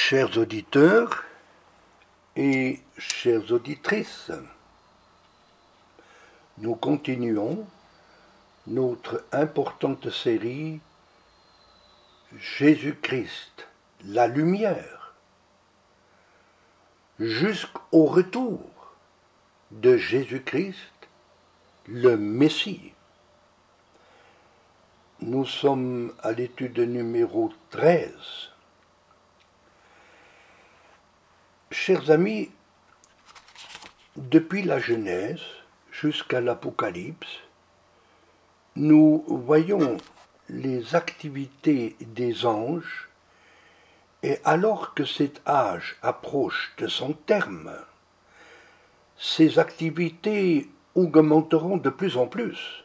Chers auditeurs et chères auditrices, nous continuons notre importante série Jésus-Christ, la lumière, jusqu'au retour de Jésus-Christ, le Messie. Nous sommes à l'étude numéro 13. Chers amis, depuis la Genèse jusqu'à l'Apocalypse, nous voyons les activités des anges, et alors que cet âge approche de son terme, ces activités augmenteront de plus en plus.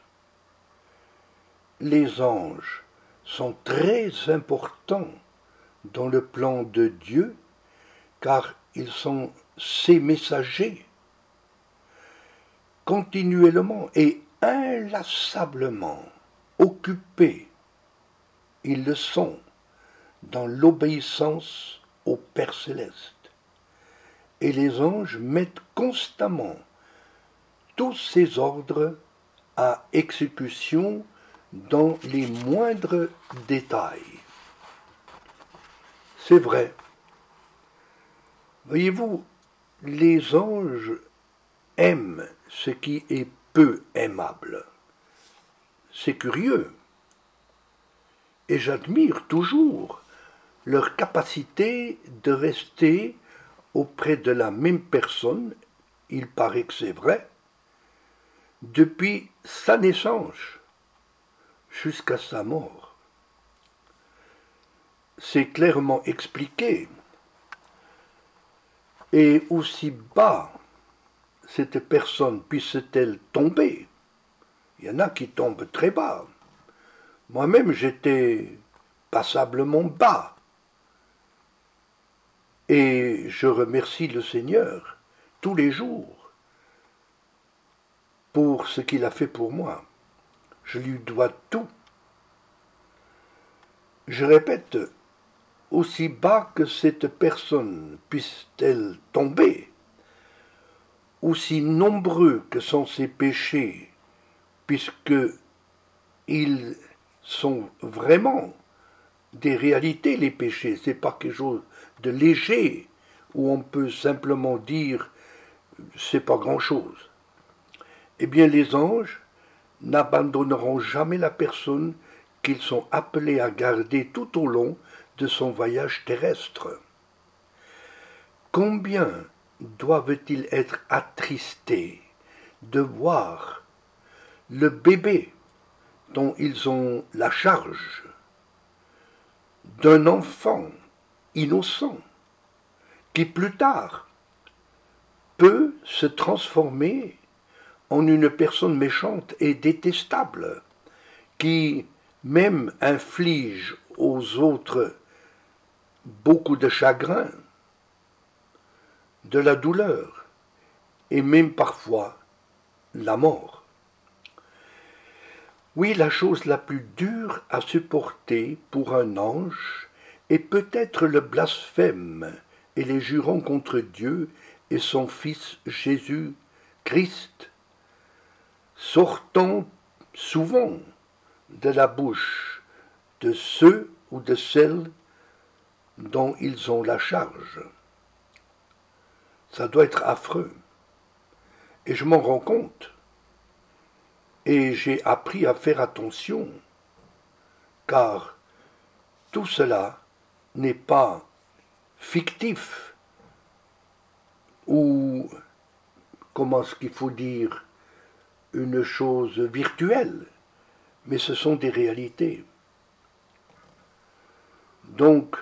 Les anges sont très importants dans le plan de Dieu, car ils sont ses messagers. Continuellement et inlassablement occupés, ils le sont dans l'obéissance au Père céleste. Et les anges mettent constamment tous ces ordres à exécution dans les moindres détails. C'est vrai. Voyez-vous, les anges aiment ce qui est peu aimable. C'est curieux. Et j'admire toujours leur capacité de rester auprès de la même personne, il paraît que c'est vrai, depuis sa naissance jusqu'à sa mort. C'est clairement expliqué. Et aussi bas cette personne puisse-t-elle tomber, il y en a qui tombent très bas. Moi-même, j'étais passablement bas. Et je remercie le Seigneur tous les jours pour ce qu'il a fait pour moi. Je lui dois tout. Je répète, aussi bas que cette personne puisse-t-elle tomber, aussi nombreux que sont ses péchés, puisqu'ils sont vraiment des réalités, les péchés, c'est pas quelque chose de léger, où on peut simplement dire c'est pas grand-chose. Eh bien, les anges n'abandonneront jamais la personne qu'ils sont appelés à garder tout au long de son voyage terrestre. Combien doivent-ils être attristés de voir le bébé dont ils ont la charge d'un enfant innocent qui plus tard peut se transformer en une personne méchante et détestable qui même inflige aux autres beaucoup de chagrin, de la douleur et même parfois la mort. Oui, la chose la plus dure à supporter pour un ange est peut-être le blasphème et les jurons contre Dieu et son Fils Jésus-Christ, sortant souvent de la bouche de ceux ou de celles dont ils ont la charge. Ça doit être affreux. Et je m'en rends compte. Et j'ai appris à faire attention, car tout cela n'est pas fictif, ou, comment est-ce qu'il faut dire, une chose virtuelle, mais ce sont des réalités. Donc,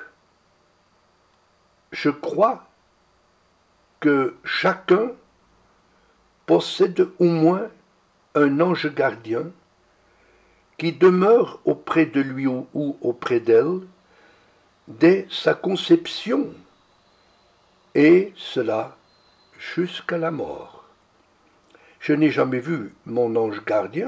je crois que chacun possède au moins un ange gardien qui demeure auprès de lui ou auprès d'elle dès sa conception, et cela jusqu'à la mort. Je n'ai jamais vu mon ange gardien,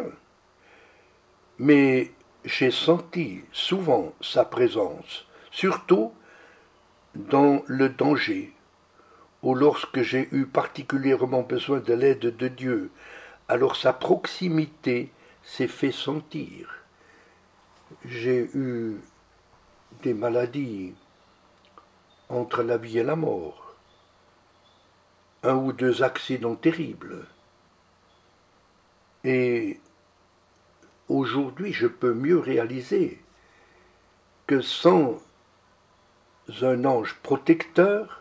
mais j'ai senti souvent sa présence, surtout dans le danger, ou lorsque j'ai eu particulièrement besoin de l'aide de Dieu, alors sa proximité s'est fait sentir. J'ai eu des maladies entre la vie et la mort, un ou deux accidents terribles. Et aujourd'hui, je peux mieux réaliser que sans un ange protecteur,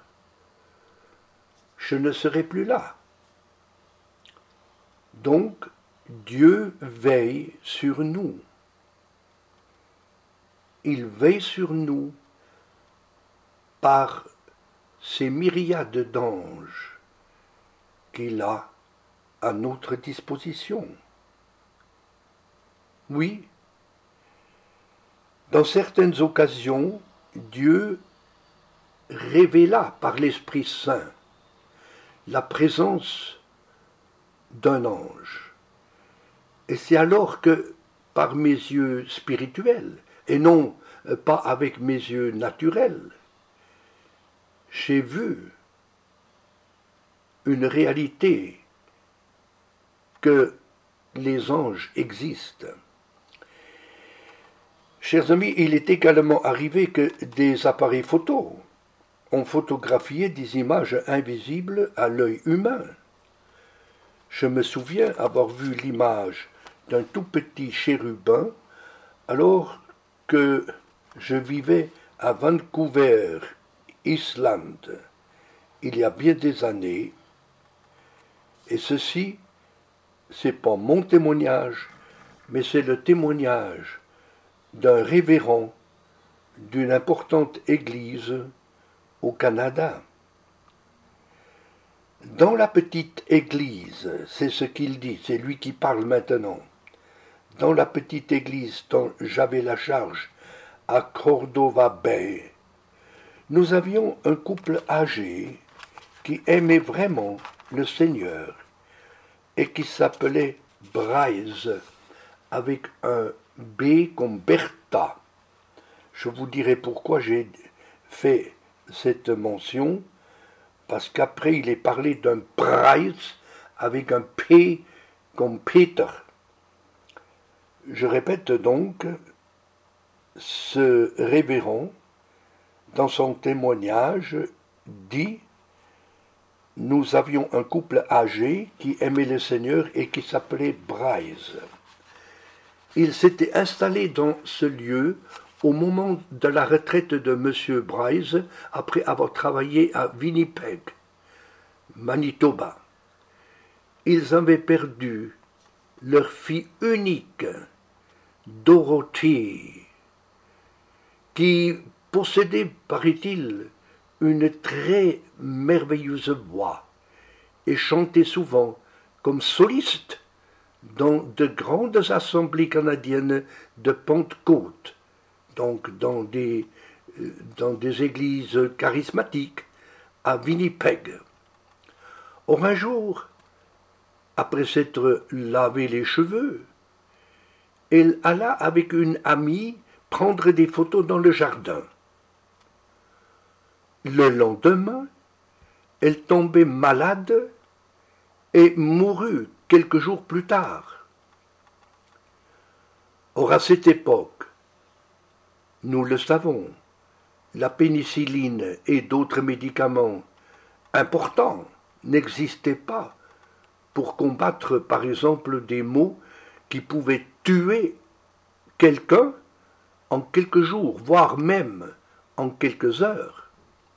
je ne serais plus là. Donc, Dieu veille sur nous. Il veille sur nous par ces myriades d'anges qu'il a à notre disposition. Oui, dans certaines occasions, Dieu révéla par l'Esprit Saint la présence d'un ange. Et c'est alors que, par mes yeux spirituels, et non pas avec mes yeux naturels, j'ai vu une réalité que les anges existent. Chers amis, il est également arrivé que des appareils photo ont photographié des images invisibles à l'œil humain. Je me souviens avoir vu l'image d'un tout petit chérubin alors que je vivais à Vancouver, Islande, il y a bien des années, et ceci, c'est pas mon témoignage, mais c'est le témoignage d'un révérend d'une importante église au Canada. Dans la petite église, c'est ce qu'il dit, c'est lui qui parle maintenant, dans la petite église dont j'avais la charge à Cordova Bay, nous avions un couple âgé qui aimait vraiment le Seigneur et qui s'appelait Bryce, avec un B comme Bertha. Je vous dirai pourquoi j'ai fait cette mention, parce qu'après il est parlé d'un Bryce avec un P comme Peter. Je répète donc, ce révérend, dans son témoignage, dit « Nous avions un couple âgé qui aimait le Seigneur et qui s'appelait Bryce. Il s'était installé dans ce lieu au moment de la retraite de M. Bryce, après avoir travaillé à Winnipeg, Manitoba. Ils avaient perdu leur fille unique, Dorothée, qui possédait, paraît-il, une très merveilleuse voix et chantait souvent comme soliste dans de grandes assemblées canadiennes de Pentecôte, donc dans des églises charismatiques à Winnipeg. Or un jour, après s'être lavé les cheveux, elle alla avec une amie prendre des photos dans le jardin. Le lendemain, elle tombait malade et mourut quelques jours plus tard. Or, à cette époque, nous le savons, la pénicilline et d'autres médicaments importants n'existaient pas pour combattre, par exemple, des maux qui pouvaient tuer quelqu'un en quelques jours, voire même en quelques heures.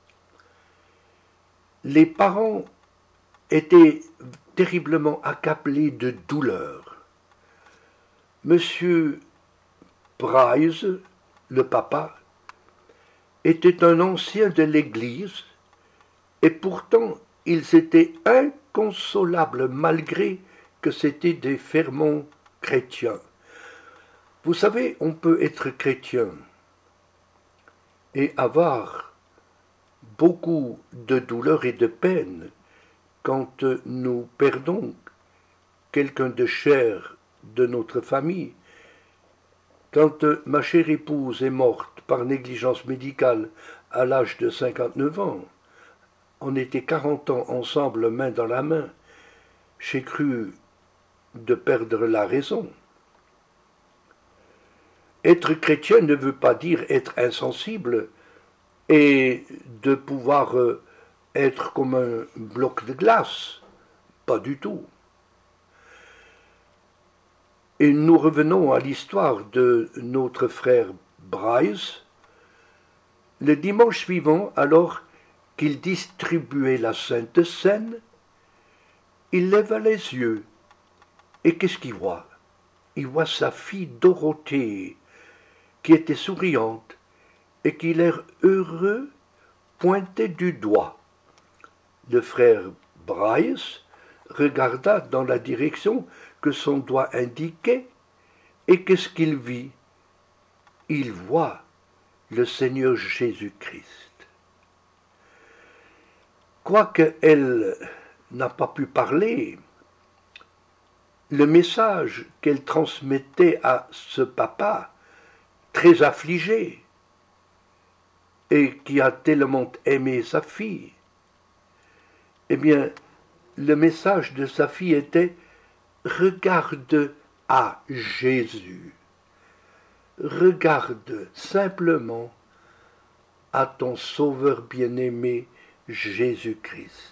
Les parents étaient terriblement accablés de douleur. Monsieur Bryce, le papa, était un ancien de l'Église, et pourtant ils étaient inconsolables malgré que c'étaient des fervents chrétiens. Vous savez, on peut être chrétien et avoir beaucoup de douleur et de peine quand nous perdons quelqu'un de cher de notre famille. Quand ma chère épouse est morte par négligence médicale à l'âge de 59 ans. On était 40 ans ensemble, main dans la main. J'ai cru de perdre la raison. Être chrétien ne veut pas dire être insensible et de pouvoir être comme un bloc de glace. Pas du tout. Et nous revenons à l'histoire de notre frère Bryce. Le dimanche suivant, alors qu'il distribuait la Sainte Seine, il leva les yeux. Et qu'est-ce qu'il voit? Il voit sa fille Dorothée, qui était souriante et qui, l'air heureux, pointait du doigt. Le frère Bryce regarda dans la direction que son doigt indiquait, et qu'est-ce qu'il vit? Il voit le Seigneur Jésus-Christ. Quoique elle n'a pas pu parler, le message qu'elle transmettait à ce papa, très affligé, et qui a tellement aimé sa fille, eh bien, le message de sa fille était « Regarde à Jésus. Regarde simplement à ton Sauveur bien-aimé Jésus-Christ. »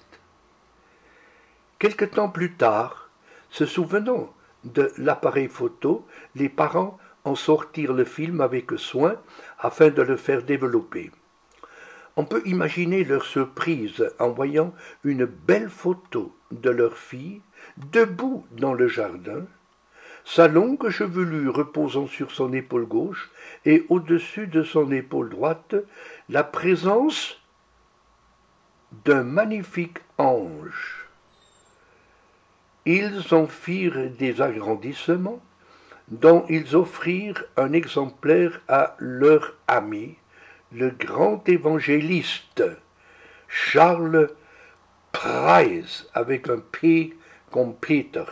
Quelque temps plus tard, se souvenant de l'appareil photo, les parents en sortirent le film avec soin afin de le faire développer. On peut imaginer leur surprise en voyant une belle photo de leur fille debout dans le jardin, sa longue chevelure reposant sur son épaule gauche et au-dessus de son épaule droite la présence d'un magnifique ange. Ils en firent des agrandissements dont ils offrirent un exemplaire à leur ami, le grand évangéliste Charles Price, avec un P comme Peter.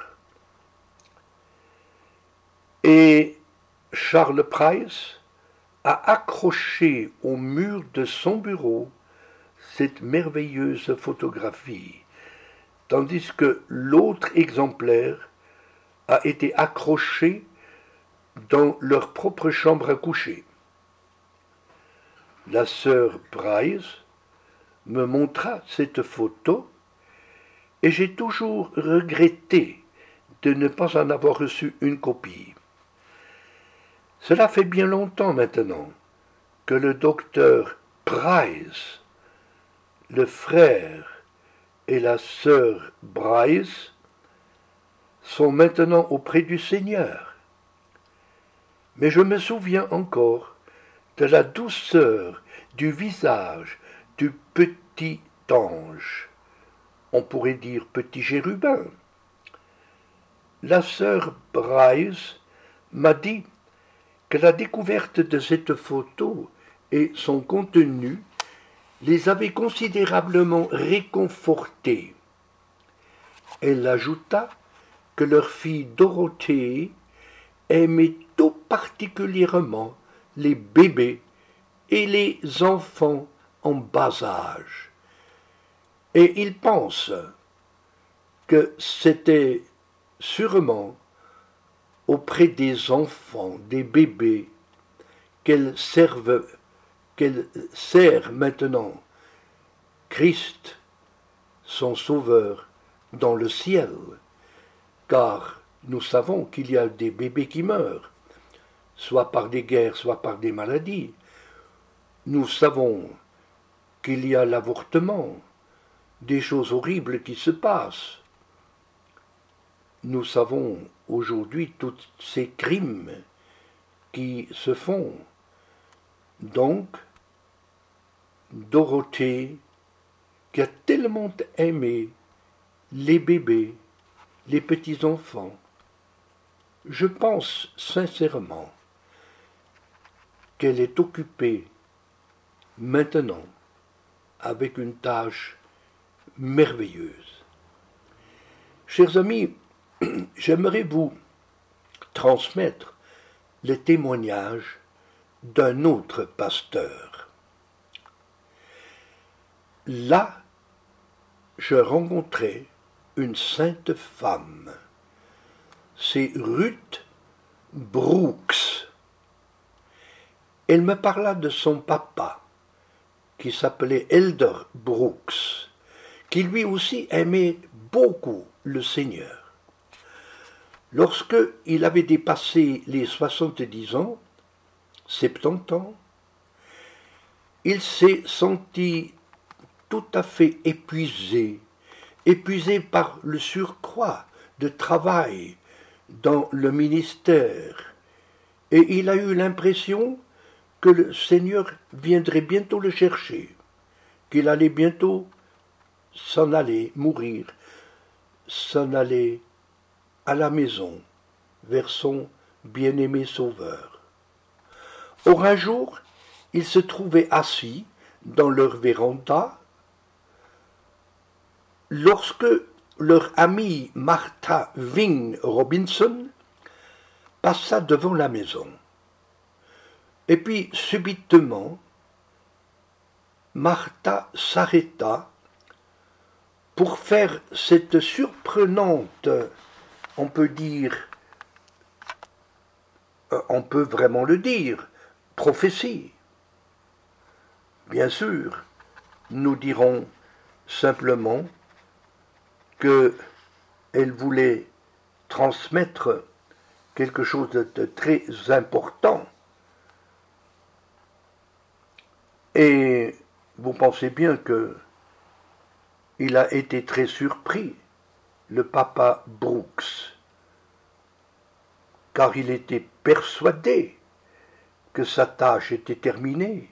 Et Charles Price a accroché au mur de son bureau cette merveilleuse photographie, tandis que l'autre exemplaire a été accroché dans leur propre chambre à coucher. La sœur Price me montra cette photo et j'ai toujours regretté de ne pas en avoir reçu une copie. Cela fait bien longtemps maintenant que le docteur Price, le frère et la sœur Bryce sont maintenant auprès du Seigneur. Mais je me souviens encore de la douceur du visage du petit ange, on pourrait dire petit chérubin. La sœur Bryce m'a dit que la découverte de cette photo et son contenu les avait considérablement réconfortés. Elle ajouta que leur fille Dorothée aimait tout particulièrement les bébés et les enfants en bas âge. Et ils pensent que c'était sûrement auprès des enfants, des bébés, qu'elle sert maintenant Christ, son Sauveur, dans le ciel, car nous savons qu'il y a des bébés qui meurent, soit par des guerres, soit par des maladies. Nous savons qu'il y a l'avortement, des choses horribles qui se passent. Nous savons aujourd'hui tous ces crimes qui se font. Donc, Dorothée, qui a tellement aimé les bébés, les petits-enfants, je pense sincèrement qu'elle est occupée maintenant avec une tâche merveilleuse. Chers amis, j'aimerais vous transmettre le témoignage d'un autre pasteur. là, je rencontrai une sainte femme. C'est Ruth Brooks. Elle me parla de son papa, qui s'appelait Elder Brooks, qui lui aussi aimait beaucoup le Seigneur. Lorsque il avait dépassé les 70 ans, 70 ans, il s'est senti tout à fait épuisé par le surcroît de travail dans le ministère, et il a eu l'impression que le Seigneur viendrait bientôt le chercher, qu'il allait bientôt s'en aller, mourir, s'en aller à la maison, vers son bien-aimé Sauveur. Or un jour, il se trouvait assis dans leur véranda, lorsque leur amie Martha Wing Robinson passa devant la maison. Et puis, subitement, Martha s'arrêta pour faire cette surprenante, on peut vraiment le dire, prophétie. Bien sûr, nous dirons simplement qu'elle voulait transmettre quelque chose de très important. Et vous pensez bien qu'il a été très surpris, le papa Brooks, car il était persuadé que sa tâche était terminée.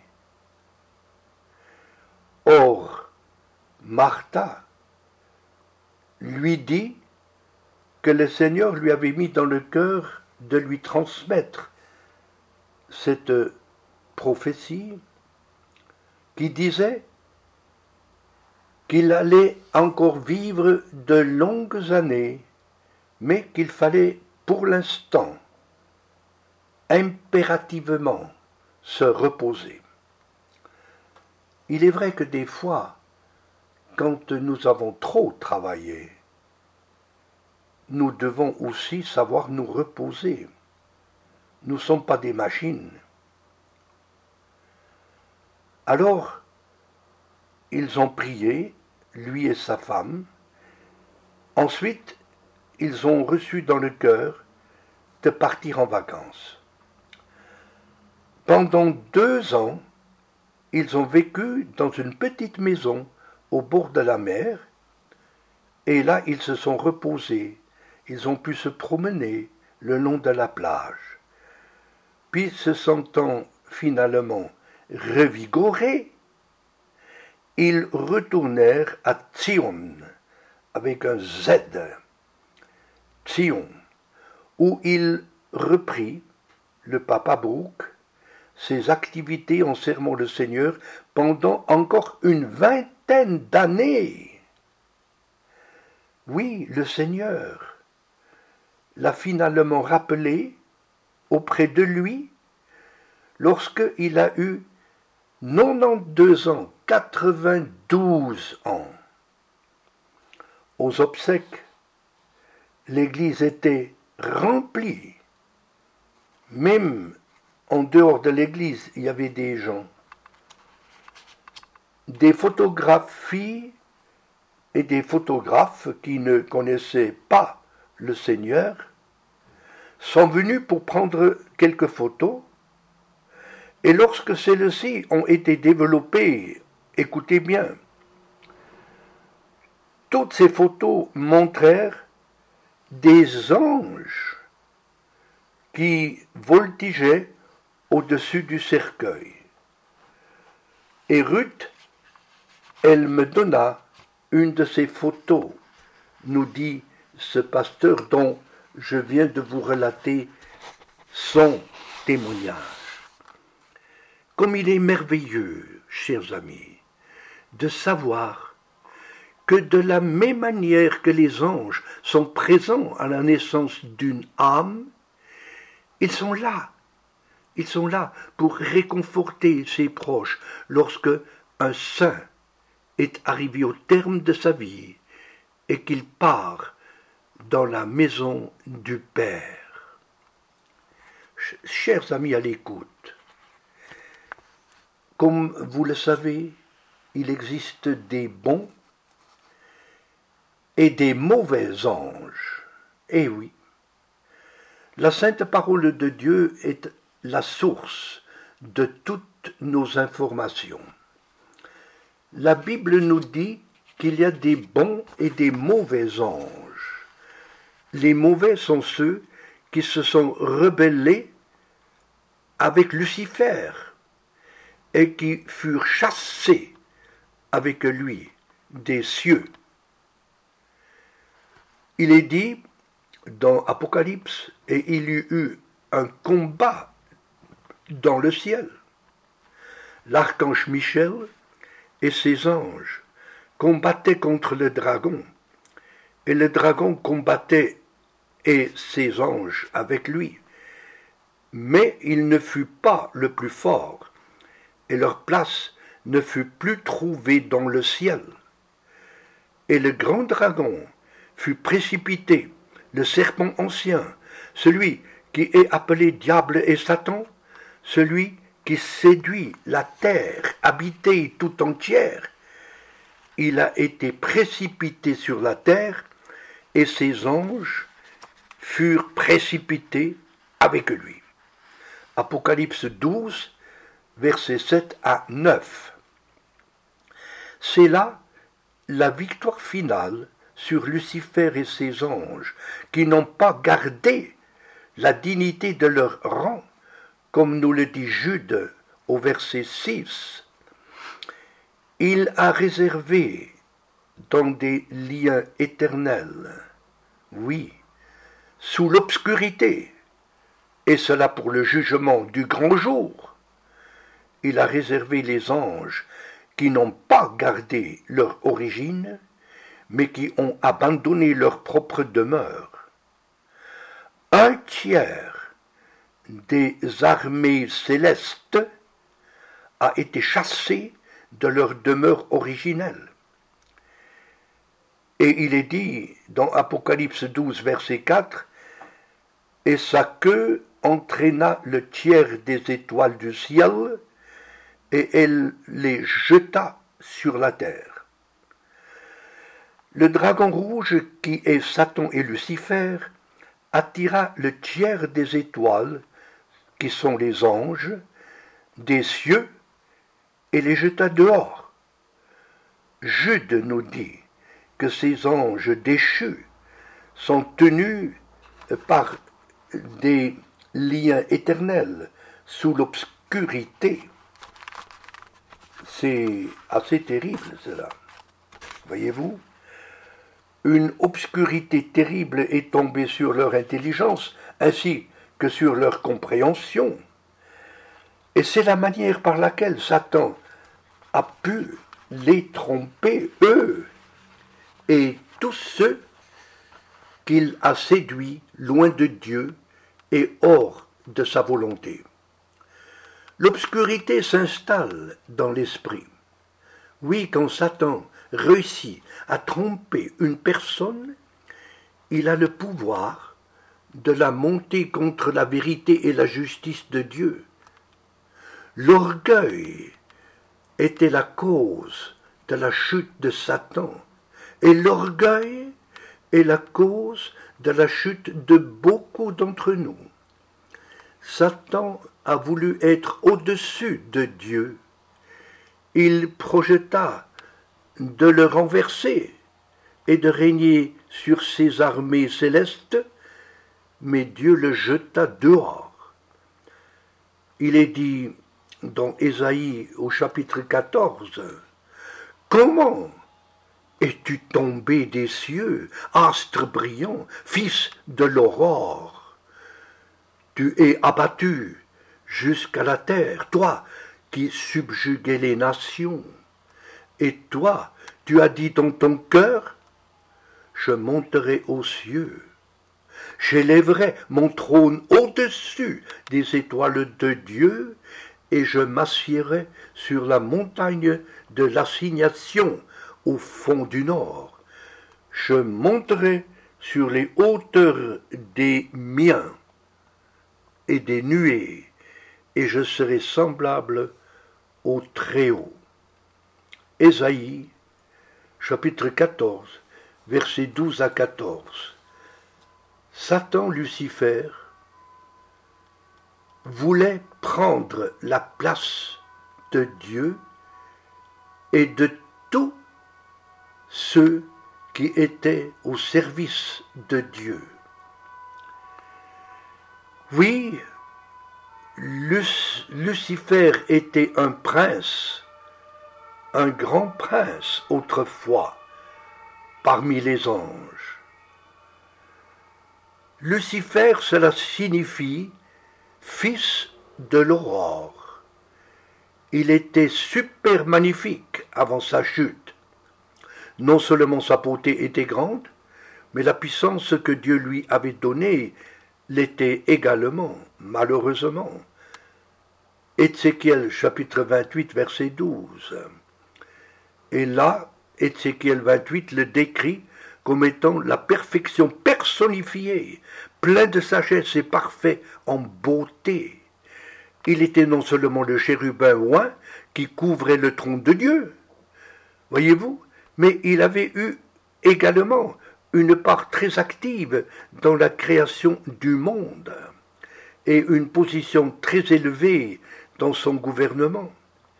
Or, Martha lui dit que le Seigneur lui avait mis dans le cœur de lui transmettre cette prophétie qui disait qu'il allait encore vivre de longues années, mais qu'il fallait pour l'instant impérativement se reposer. Il est vrai que des fois, quand nous avons trop travaillé, nous devons aussi savoir nous reposer. Nous ne sommes pas des machines. Alors, ils ont prié, lui et sa femme. Ensuite, ils ont reçu dans le cœur de partir en vacances. Pendant 2 ans, ils ont vécu dans une petite maison au bord de la mer, et là ils se sont reposés, ils ont pu se promener le long de la plage. Puis se sentant finalement revigorés, ils retournèrent à Zion, avec un Z, Zion, où il reprit, le papa Brooks, ses activités en servant le Seigneur pendant encore une 20aine d'années. Oui, le Seigneur l'a finalement rappelé auprès de lui lorsqu'il a eu 92 ans, 92 ans. Aux obsèques, l'église était remplie. Même en dehors de l'église, il y avait des gens. Des photographies et des photographes qui ne connaissaient pas le Seigneur sont venus pour prendre quelques photos. Et lorsque celles-ci ont été développées, écoutez bien, toutes ces photos montrèrent des anges qui voltigeaient au-dessus du cercueil. Et Ruth, elle me donna une de ces photos, nous dit ce pasteur dont je viens de vous relater son témoignage. Comme il est merveilleux, chers amis, de savoir que de la même manière que les anges sont présents à la naissance d'une âme, ils sont là pour réconforter ses proches lorsque un saint est arrivé au terme de sa vie et qu'il part dans la maison du Père. Chers amis à l'écoute, comme vous le savez, il existe des bons et des mauvais anges. Eh oui, la sainte parole de Dieu est la source de toutes nos informations. La Bible nous dit qu'il y a des bons et des mauvais anges. Les mauvais sont ceux qui se sont rebellés avec Lucifer et qui furent chassés avec lui des cieux. Il est dit dans Apocalypse, et il y eut un combat dans le ciel. L'archange Michel et ses anges combattaient contre le dragon, et le dragon combattait et ses anges avec lui. Mais il ne fut pas le plus fort, et leur place ne fut plus trouvée dans le ciel. Et le grand dragon fut précipité, le serpent ancien, celui qui est appelé Diable et Satan, celui qui séduit la terre habitée tout entière. Il a été précipité sur la terre, et ses anges furent précipités avec lui. Apocalypse 12, versets 7 à 9. C'est là la victoire finale sur Lucifer et ses anges, qui n'ont pas gardé la dignité de leur rang, comme nous le dit Jude au verset 6. Il a réservé dans des liens éternels, oui, sous l'obscurité, et cela pour le jugement du grand jour. Il a réservé les anges qui n'ont pas gardé leur origine, mais qui ont abandonné leur propre demeure. Un tiers des armées célestes a été chassé de leur demeure originelle. Et il est dit dans Apocalypse 12, verset 4, « Et sa queue entraîna le tiers des étoiles du ciel, et elle les jeta sur la terre. » Le dragon rouge, qui est Satan et Lucifer, attira le tiers des étoiles, qui sont les anges, des cieux, et les jeta dehors. Jude nous dit que ces anges déchus sont tenus par des liens éternels sous l'obscurité. C'est assez terrible cela. Voyez-vous ? Une obscurité terrible est tombée sur leur intelligence, ainsi que sur leur compréhension. Et c'est la manière par laquelle Satan a pu les tromper, eux, et tous ceux qu'il a séduits loin de Dieu et hors de sa volonté. L'obscurité s'installe dans l'esprit. Oui, quand Satan réussit à tromper une personne, il a le pouvoir de la monter contre la vérité et la justice de Dieu. L'orgueil était la cause de la chute de Satan, et l'orgueil est la cause de la chute de beaucoup d'entre nous. Satan a voulu être au-dessus de Dieu. Il projeta de le renverser et de régner sur ses armées célestes, mais Dieu le jeta dehors. Il est dit dans Ésaïe au chapitre 14, « Comment es-tu tombé des cieux, astre brillant, fils de l'aurore? Tu es abattu jusqu'à la terre, toi qui subjuguais les nations. Et toi, tu as dit dans ton cœur, je monterai aux cieux, j'élèverai mon trône au-dessus des étoiles de Dieu, et je m'assiérai sur la montagne de l'assignation au fond du nord. Je monterai sur les hauteurs des miens et des nuées, et je serai semblable au Très-Haut. Ésaïe, chapitre 14, versets 12 à 14. Satan, Lucifer, voulait prendre la place de Dieu et de tous ceux qui étaient au service de Dieu. Oui, Lucifer était un prince, un grand prince autrefois, parmi les anges. Lucifer, cela signifie fils de l'aurore. Il était super magnifique avant sa chute. Non seulement sa beauté était grande, mais la puissance que Dieu lui avait donnée l'était également, malheureusement. Ézéchiel chapitre 28 verset 12. Et là, Ézéchiel 28 le décrit comme étant la perfection personnifiée, plein de sagesse et parfait en beauté. Il était non seulement le chérubin oint qui couvrait le trône de Dieu, voyez-vous, mais il avait eu également une part très active dans la création du monde et une position très élevée dans son gouvernement.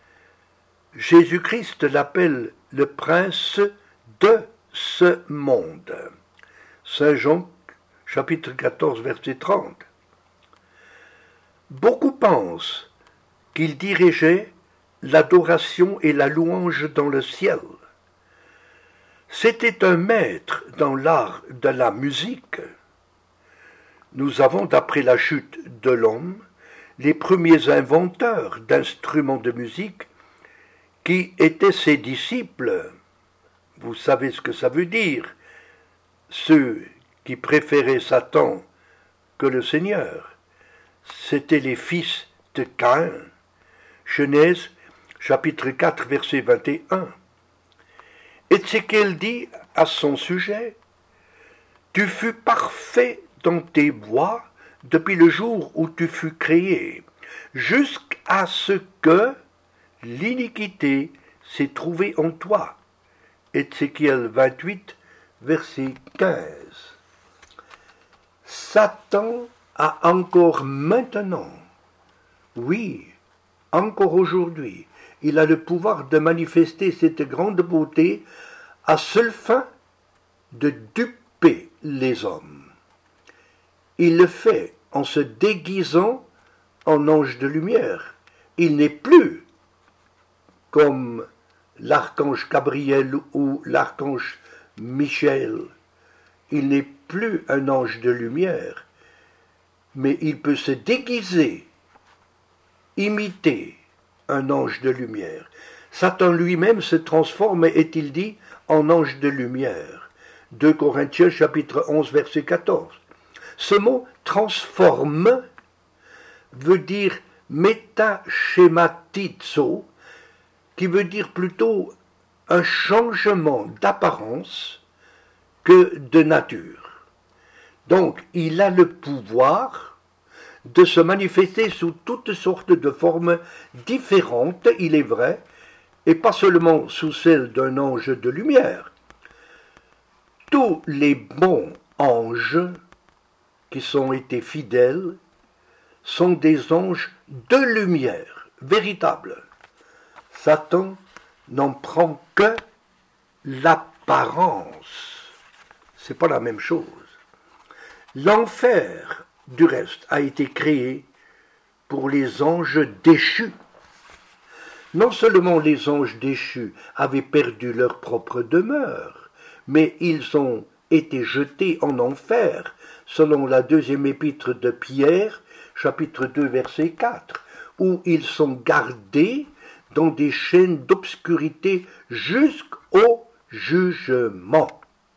Jésus-Christ l'appelle le prince de ce monde. Saint Jean, chapitre 14, verset 30. Beaucoup pensent qu'il dirigeait l'adoration et la louange dans le ciel. C'était un maître dans l'art de la musique. Nous avons, d'après la chute de l'homme, les premiers inventeurs d'instruments de musique qui étaient ses disciples. Vous savez ce que ça veut dire, ceux qui préféraient Satan que le Seigneur. C'étaient les fils de Caïn. Genèse, chapitre 4, verset 21. Ézéchiel dit à son sujet, « Tu fus parfait dans tes voies depuis le jour où tu fus créé, jusqu'à ce que l'iniquité s'est trouvée en toi. » Ézéchiel 28, verset 15. Satan a encore maintenant, oui, encore aujourd'hui, il a le pouvoir de manifester cette grande beauté à seule fin de duper les hommes. Il le fait en se déguisant en ange de lumière. Il n'est plus comme l'archange Gabriel ou l'archange Michel. Il n'est plus un ange de lumière, mais il peut se déguiser, imiter un ange de lumière. Satan lui-même se transforme, est-il dit, en ange de lumière. 2 Corinthiens chapitre 11 verset 14. Ce mot transforme veut dire métaschématizo, qui veut dire plutôt un changement d'apparence que de nature. Donc, il a le pouvoir de se manifester sous toutes sortes de formes différentes, il est vrai, et pas seulement sous celle d'un ange de lumière. Tous les bons anges qui ont été fidèles sont des anges de lumière, véritables. Satan n'en prend que l'apparence. C'est pas la même chose. L'enfer, du reste, a été créé pour les anges déchus. Non seulement les anges déchus avaient perdu leur propre demeure, mais ils ont été jetés en enfer, selon la deuxième épître de Pierre, chapitre 2, verset 4, où ils sont gardés dans des chaînes d'obscurité jusqu'au jugement.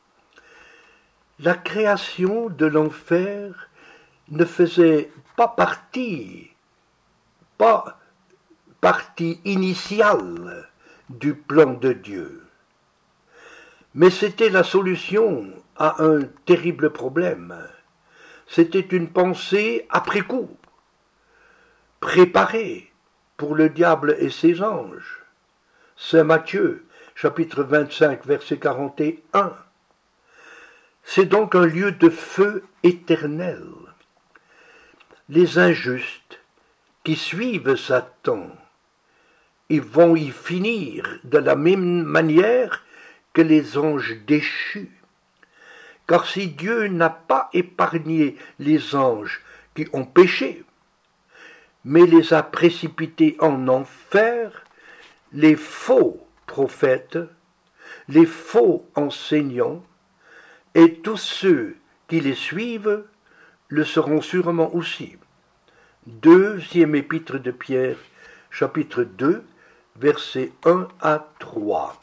La création de l'enfer ne faisait pas partie, pas partie initiale du plan de Dieu. Mais c'était la solution à un terrible problème. C'était une pensée après coup, préparée pour le diable et ses anges. Saint Matthieu, chapitre 25, verset 41. C'est donc un lieu de feu éternel. Les injustes qui suivent Satan, ils vont y finir de la même manière que les anges déchus. Car si Dieu n'a pas épargné les anges qui ont péché, mais les a précipités en enfer, les faux prophètes, les faux enseignants, et tous ceux qui les suivent le seront sûrement aussi. Deuxième épître de Pierre, chapitre 2, versets 1 à 3.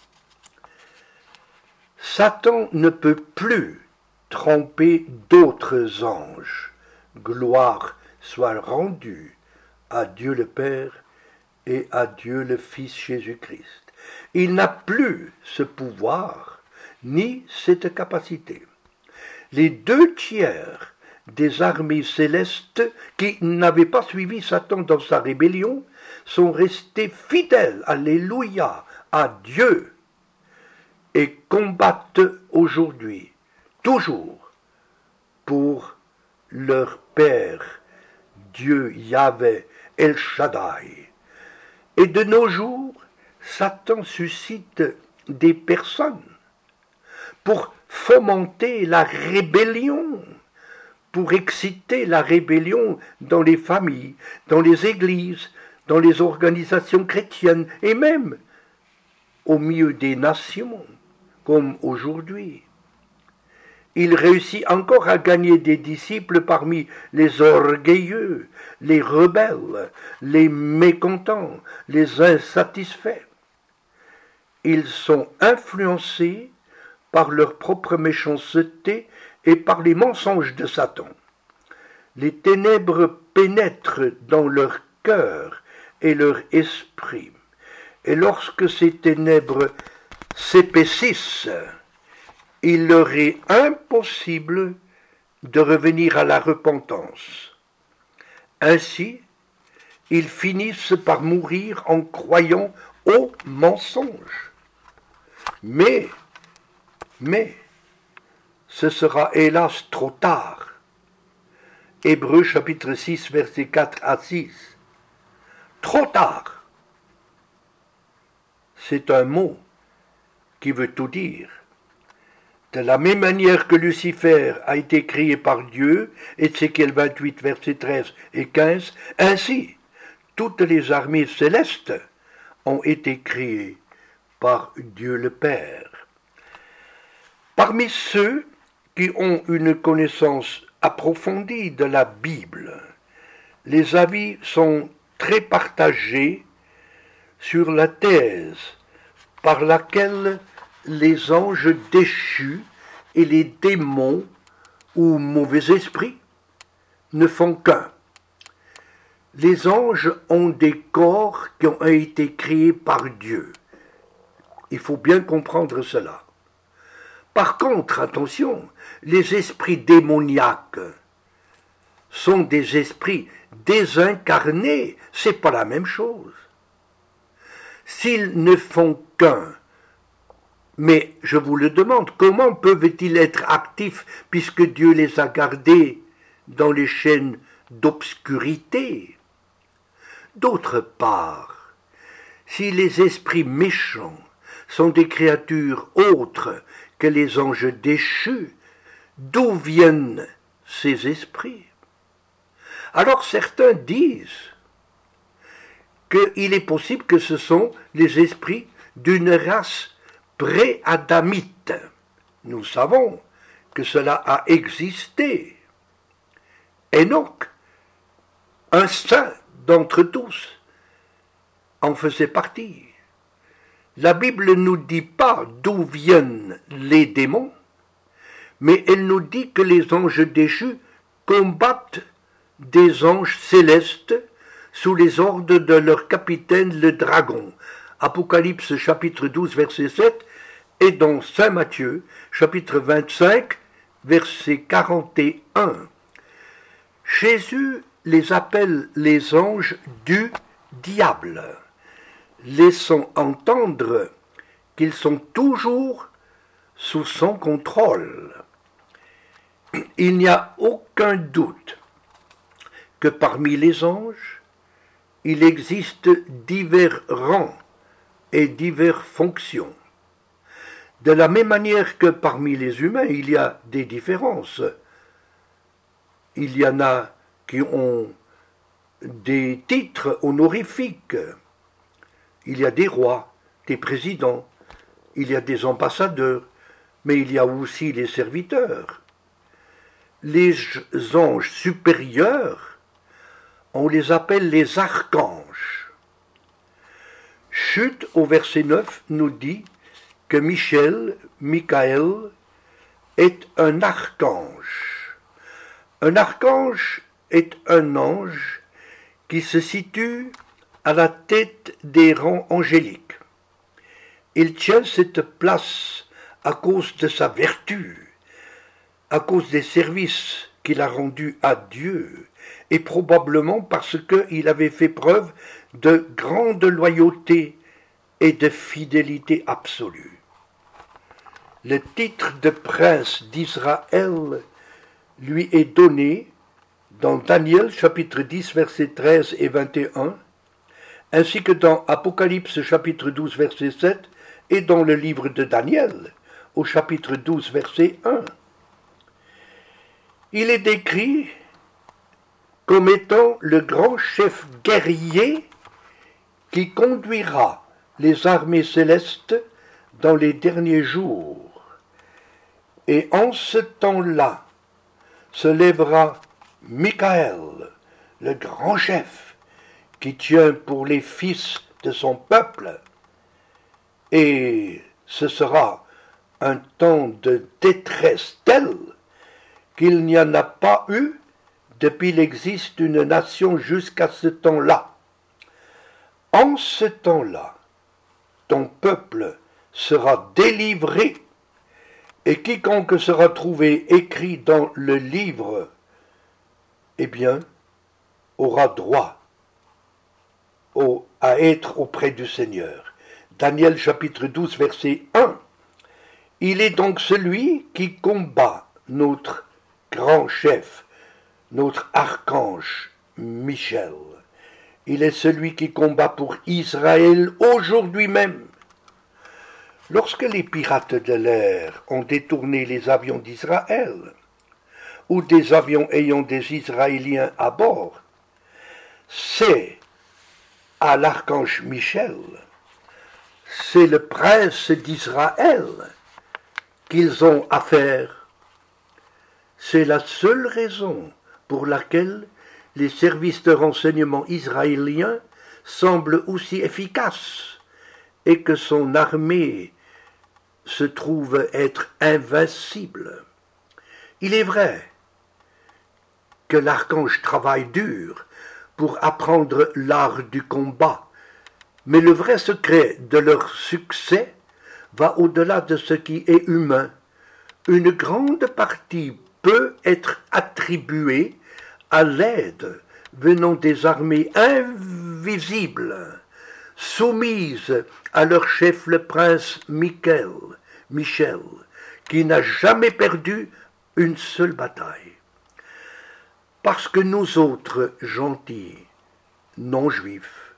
Satan ne peut plus tromper d'autres anges. Gloire soit rendue à Dieu le Père et à Dieu le Fils Jésus-Christ. Il n'a plus ce pouvoir ni cette capacité. Les 2/3 des armées célestes qui n'avaient pas suivi Satan dans sa rébellion sont restés fidèles, alléluia, à Dieu et combattent aujourd'hui, toujours, pour leur Père, Dieu Yahvé, El Shaddai. Et de nos jours, Satan suscite des personnes pour fomenter la rébellion, pour exciter la rébellion dans les familles, dans les églises, dans les organisations chrétiennes et même au milieu des nations, comme aujourd'hui. Il réussit encore à gagner des disciples parmi les orgueilleux, les rebelles, les mécontents, les insatisfaits. Ils sont influencés par leur propre méchanceté et par les mensonges de Satan. Les ténèbres pénètrent dans leur cœur et leur esprit. Et lorsque ces ténèbres s'épaississent, il leur est impossible de revenir à la repentance. Ainsi, ils finissent par mourir en croyant au mensonge. Mais, ce sera hélas trop tard. Hébreux chapitre 6, versets 4 à 6. Trop tard. C'est un mot qui veut tout dire. De la même manière que Lucifer a été créé par Dieu, Ézéchiel 28, versets 13 et 15, ainsi, toutes les armées célestes ont été créées par Dieu le Père. Parmi ceux qui ont une connaissance approfondie de la Bible, les avis sont très partagés sur la thèse par laquelle les anges déchus et les démons ou mauvais esprits ne font qu'un. Les anges ont des corps qui ont été créés par Dieu. Il faut bien comprendre cela. Par contre, attention, les esprits démoniaques sont des esprits désincarnés. C'est pas la même chose. S'ils ne font qu'un, mais je vous le demande, comment peuvent-ils être actifs puisque Dieu les a gardés dans les chaînes d'obscurité? D'autre part, si les esprits méchants sont des créatures autres que les anges déchus, d'où viennent ces esprits? Alors certains disent qu'il est possible que ce sont les esprits d'une race pré-adamite. Nous savons que cela a existé. Enoch, un saint d'entre tous, en faisait partie. La Bible ne nous dit pas d'où viennent les démons, mais elle nous dit que les anges déchus combattent des anges célestes sous les ordres de leur capitaine le dragon. Apocalypse chapitre 12 verset 7 et dans Saint Matthieu chapitre 25 verset 41. Jésus les appelle les anges du diable, laissant entendre qu'ils sont toujours sous son contrôle. Il n'y a aucun doute que parmi les anges, il existe divers rangs et diverses fonctions. De la même manière que parmi les humains, il y a des différences. Il y en a qui ont des titres honorifiques. Il y a des rois, des présidents, il y a des ambassadeurs, mais il y a aussi les serviteurs. Les anges supérieurs, on les appelle les archanges. Chute au verset 9 nous dit que Michael, est un archange. Un archange est un ange qui se situe à la tête des rangs angéliques. Il tient cette place à cause de sa vertu, à cause des services qu'il a rendus à Dieu, et probablement parce qu'il avait fait preuve de grande loyauté et de fidélité absolue. Le titre de prince d'Israël lui est donné dans Daniel chapitre 10 versets 13 et 21, ainsi que dans Apocalypse chapitre 12 verset 7 et dans le livre de Daniel au chapitre 12 verset 1. Il est décrit comme étant le grand chef guerrier qui conduira les armées célestes dans les derniers jours. Et en ce temps-là se lèvera Michael, le grand chef, qui tient pour les fils de son peuple. Et ce sera un temps de détresse tel qu'il n'y en a pas eu depuis l'existe une nation jusqu'à ce temps-là. En ce temps-là, ton peuple sera délivré, et quiconque sera trouvé écrit dans le livre, eh bien, aura droit à être auprès du Seigneur. Daniel chapitre 12 verset 1. Il est donc celui qui combat notre grand chef, notre archange Michel. Il est celui qui combat pour Israël aujourd'hui même. Lorsque les pirates de l'air ont détourné les avions d'Israël, ou des avions ayant des Israéliens à bord, c'est à l'archange Michel, c'est le prince d'Israël qu'ils ont affaire. C'est la seule raison pour laquelle les services de renseignement israéliens semblent aussi efficaces et que son armée se trouve être invincible. Il est vrai que l'archange travaille dur pour apprendre l'art du combat, mais le vrai secret de leur succès va au-delà de ce qui est humain. Une grande partie peut être attribuée à l'aide venant des armées invisibles, soumises à leur chef le prince Michel, qui n'a jamais perdu une seule bataille. Parce que nous autres, gentils, non-juifs,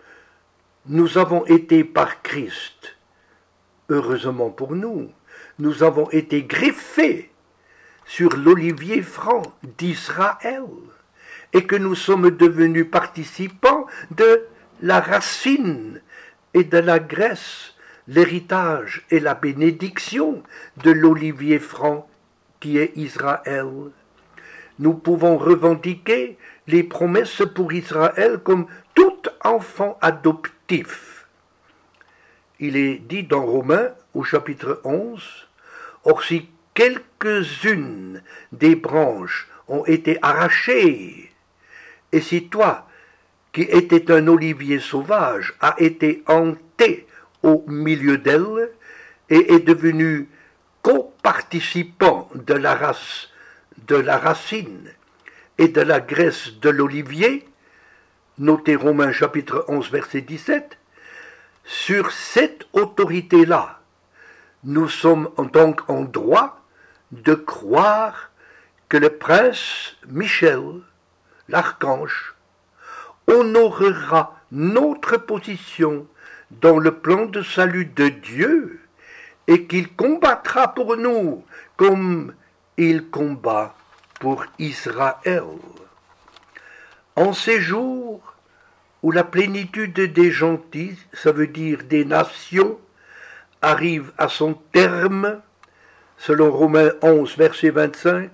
nous avons été par Christ, heureusement pour nous, nous avons été greffés sur l'olivier franc d'Israël, et que nous sommes devenus participants de la racine et de la graisse, l'héritage et la bénédiction de l'olivier franc qui est Israël. Nous pouvons revendiquer les promesses pour Israël comme tout enfant adoptif. Il est dit dans Romains au chapitre 11, « Or si quelques-unes des branches ont été arrachées, et si toi, qui était un olivier sauvage, a été hanté au milieu d'elle et est devenu coparticipant de la racine et de la graisse de l'olivier, notez Romains chapitre 11 verset 17, sur cette autorité-là, nous sommes donc en droit de croire que le prince Michel, l'archange, honorera notre position dans le plan de salut de Dieu et qu'il combattra pour nous comme il combat pour Israël. En ces jours où la plénitude des gentils, ça veut dire des nations, arrive à son terme, selon Romains 11, verset 25,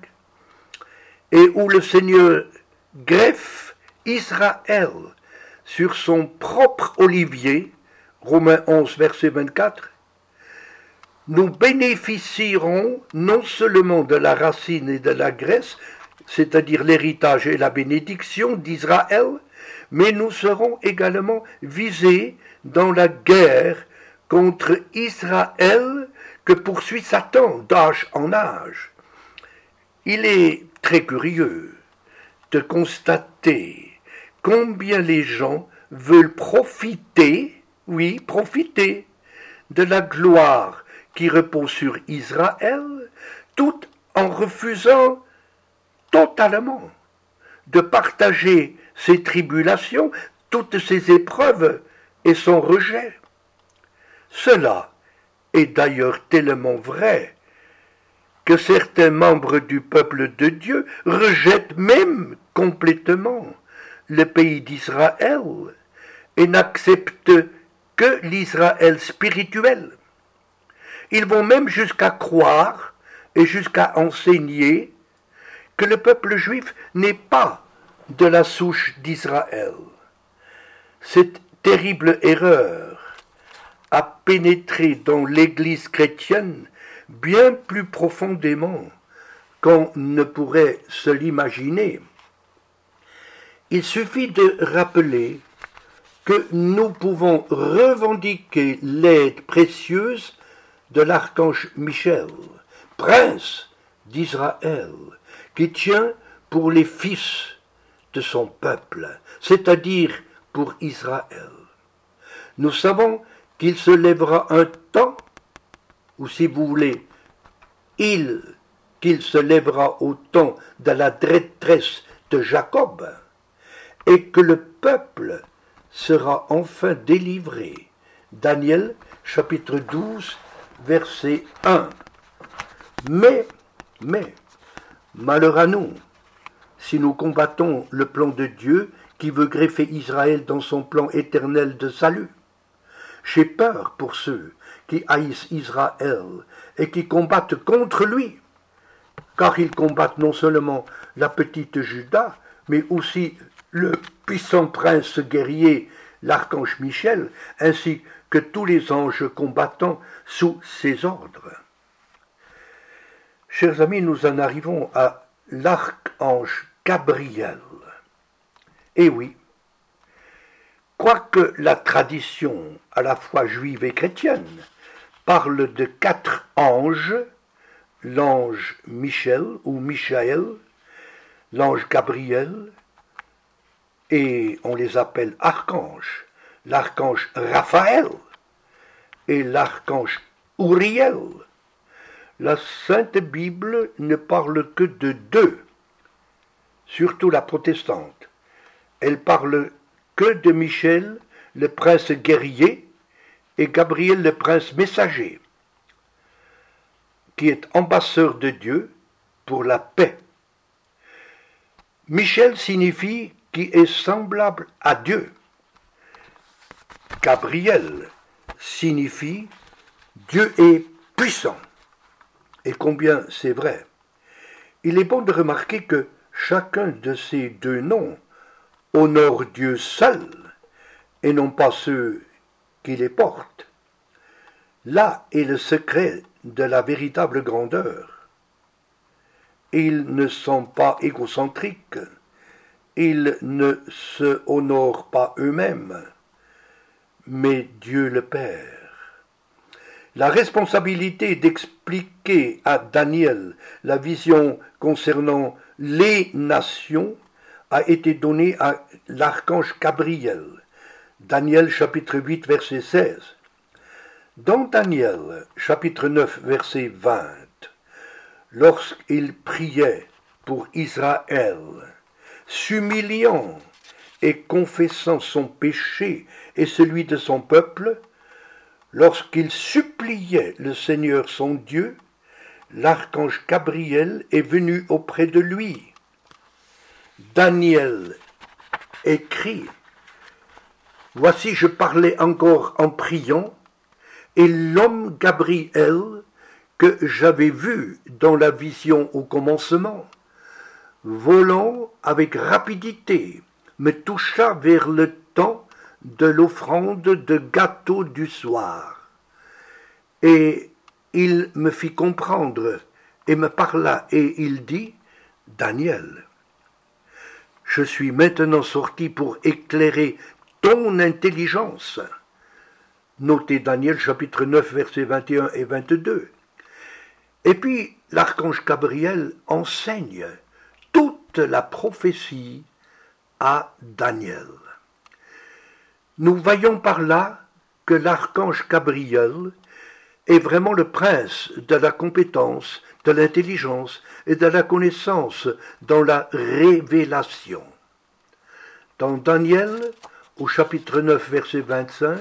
et où le Seigneur greffe Israël sur son propre olivier, Romains 11, verset 24, nous bénéficierons non seulement de la racine et de la graisse, c'est-à-dire l'héritage et la bénédiction d'Israël, mais nous serons également visés dans la guerre contre Israël que poursuit Satan d'âge en âge. Il est très curieux de constater combien les gens veulent profiter, oui, profiter de la gloire qui repose sur Israël, tout en refusant totalement de partager ses tribulations, toutes ses épreuves et son rejet. Cela est d'ailleurs tellement vrai que certains membres du peuple de Dieu rejettent même complètement le pays d'Israël et n'acceptent que l'Israël spirituel. Ils vont même jusqu'à croire et jusqu'à enseigner que le peuple juif n'est pas de la souche d'Israël. Cette terrible erreur a pénétré dans l'Église chrétienne bien plus profondément qu'on ne pourrait se l'imaginer. Il suffit de rappeler que nous pouvons revendiquer l'aide précieuse de l'archange Michel, prince d'Israël, qui tient pour les fils de son peuple, c'est-à-dire pour Israël. Nous savons qu'il se lèvera un temps, ou si vous voulez, qu'il se lèvera au temps de la détresse de Jacob, et que le peuple sera enfin délivré. Daniel, chapitre 12, verset 1. Mais, malheur à nous, si nous combattons le plan de Dieu qui veut greffer Israël dans son plan éternel de salut. J'ai peur pour ceux qui haïssent Israël et qui combattent contre lui, car ils combattent non seulement la petite Juda, mais aussi le puissant prince guerrier, l'archange Michel, ainsi que tous les anges combattants sous ses ordres. Chers amis, nous en arrivons à l'archange Gabriel. Et oui, quoique la tradition, à la fois juive et chrétienne, parle de 4 anges, l'ange Michel ou Michaël, l'ange Gabriel, et on les appelle archanges, l'archange Raphaël et l'archange Uriel. La Sainte Bible ne parle que de 2, surtout la protestante. Elle parle que de Michel, le prince guerrier, et Gabriel, le prince messager, qui est ambassadeur de Dieu pour la paix. Michel signifie qui est semblable à Dieu. Gabriel signifie Dieu est puissant. Et combien c'est vrai. Il est bon de remarquer que chacun de ces 2 noms honore Dieu seul et non pas ceux qui les portent. Là est le secret de la véritable grandeur. Ils ne sont pas égocentriques, ils ne se honorent pas eux-mêmes, mais Dieu le Père. La responsabilité d'expliquer à Daniel la vision concernant les nations a été donnée à l'archange Gabriel. Daniel chapitre 8 verset 16. Dans Daniel chapitre 9 verset 20, lorsqu'il priait pour Israël, s'humiliant et confessant son péché et celui de son peuple, lorsqu'il suppliait le Seigneur son Dieu, l'archange Gabriel est venu auprès de lui. Daniel écrit, « Voici je parlais encore en priant, et l'homme Gabriel que j'avais vu dans la vision au commencement, volant avec rapidité, me toucha vers le temps de l'offrande de gâteau du soir. Et il me fit comprendre et me parla, et il dit, « Daniel, je suis maintenant sorti pour éclairer ton intelligence. » Notez Daniel chapitre 9 versets 21 et 22. Et puis l'archange Gabriel enseigne toute la prophétie à Daniel. Nous voyons par là que l'archange Gabriel est vraiment le prince de la compétence, de l'intelligence et de la connaissance dans la révélation. Dans Daniel, au chapitre 9, verset 25,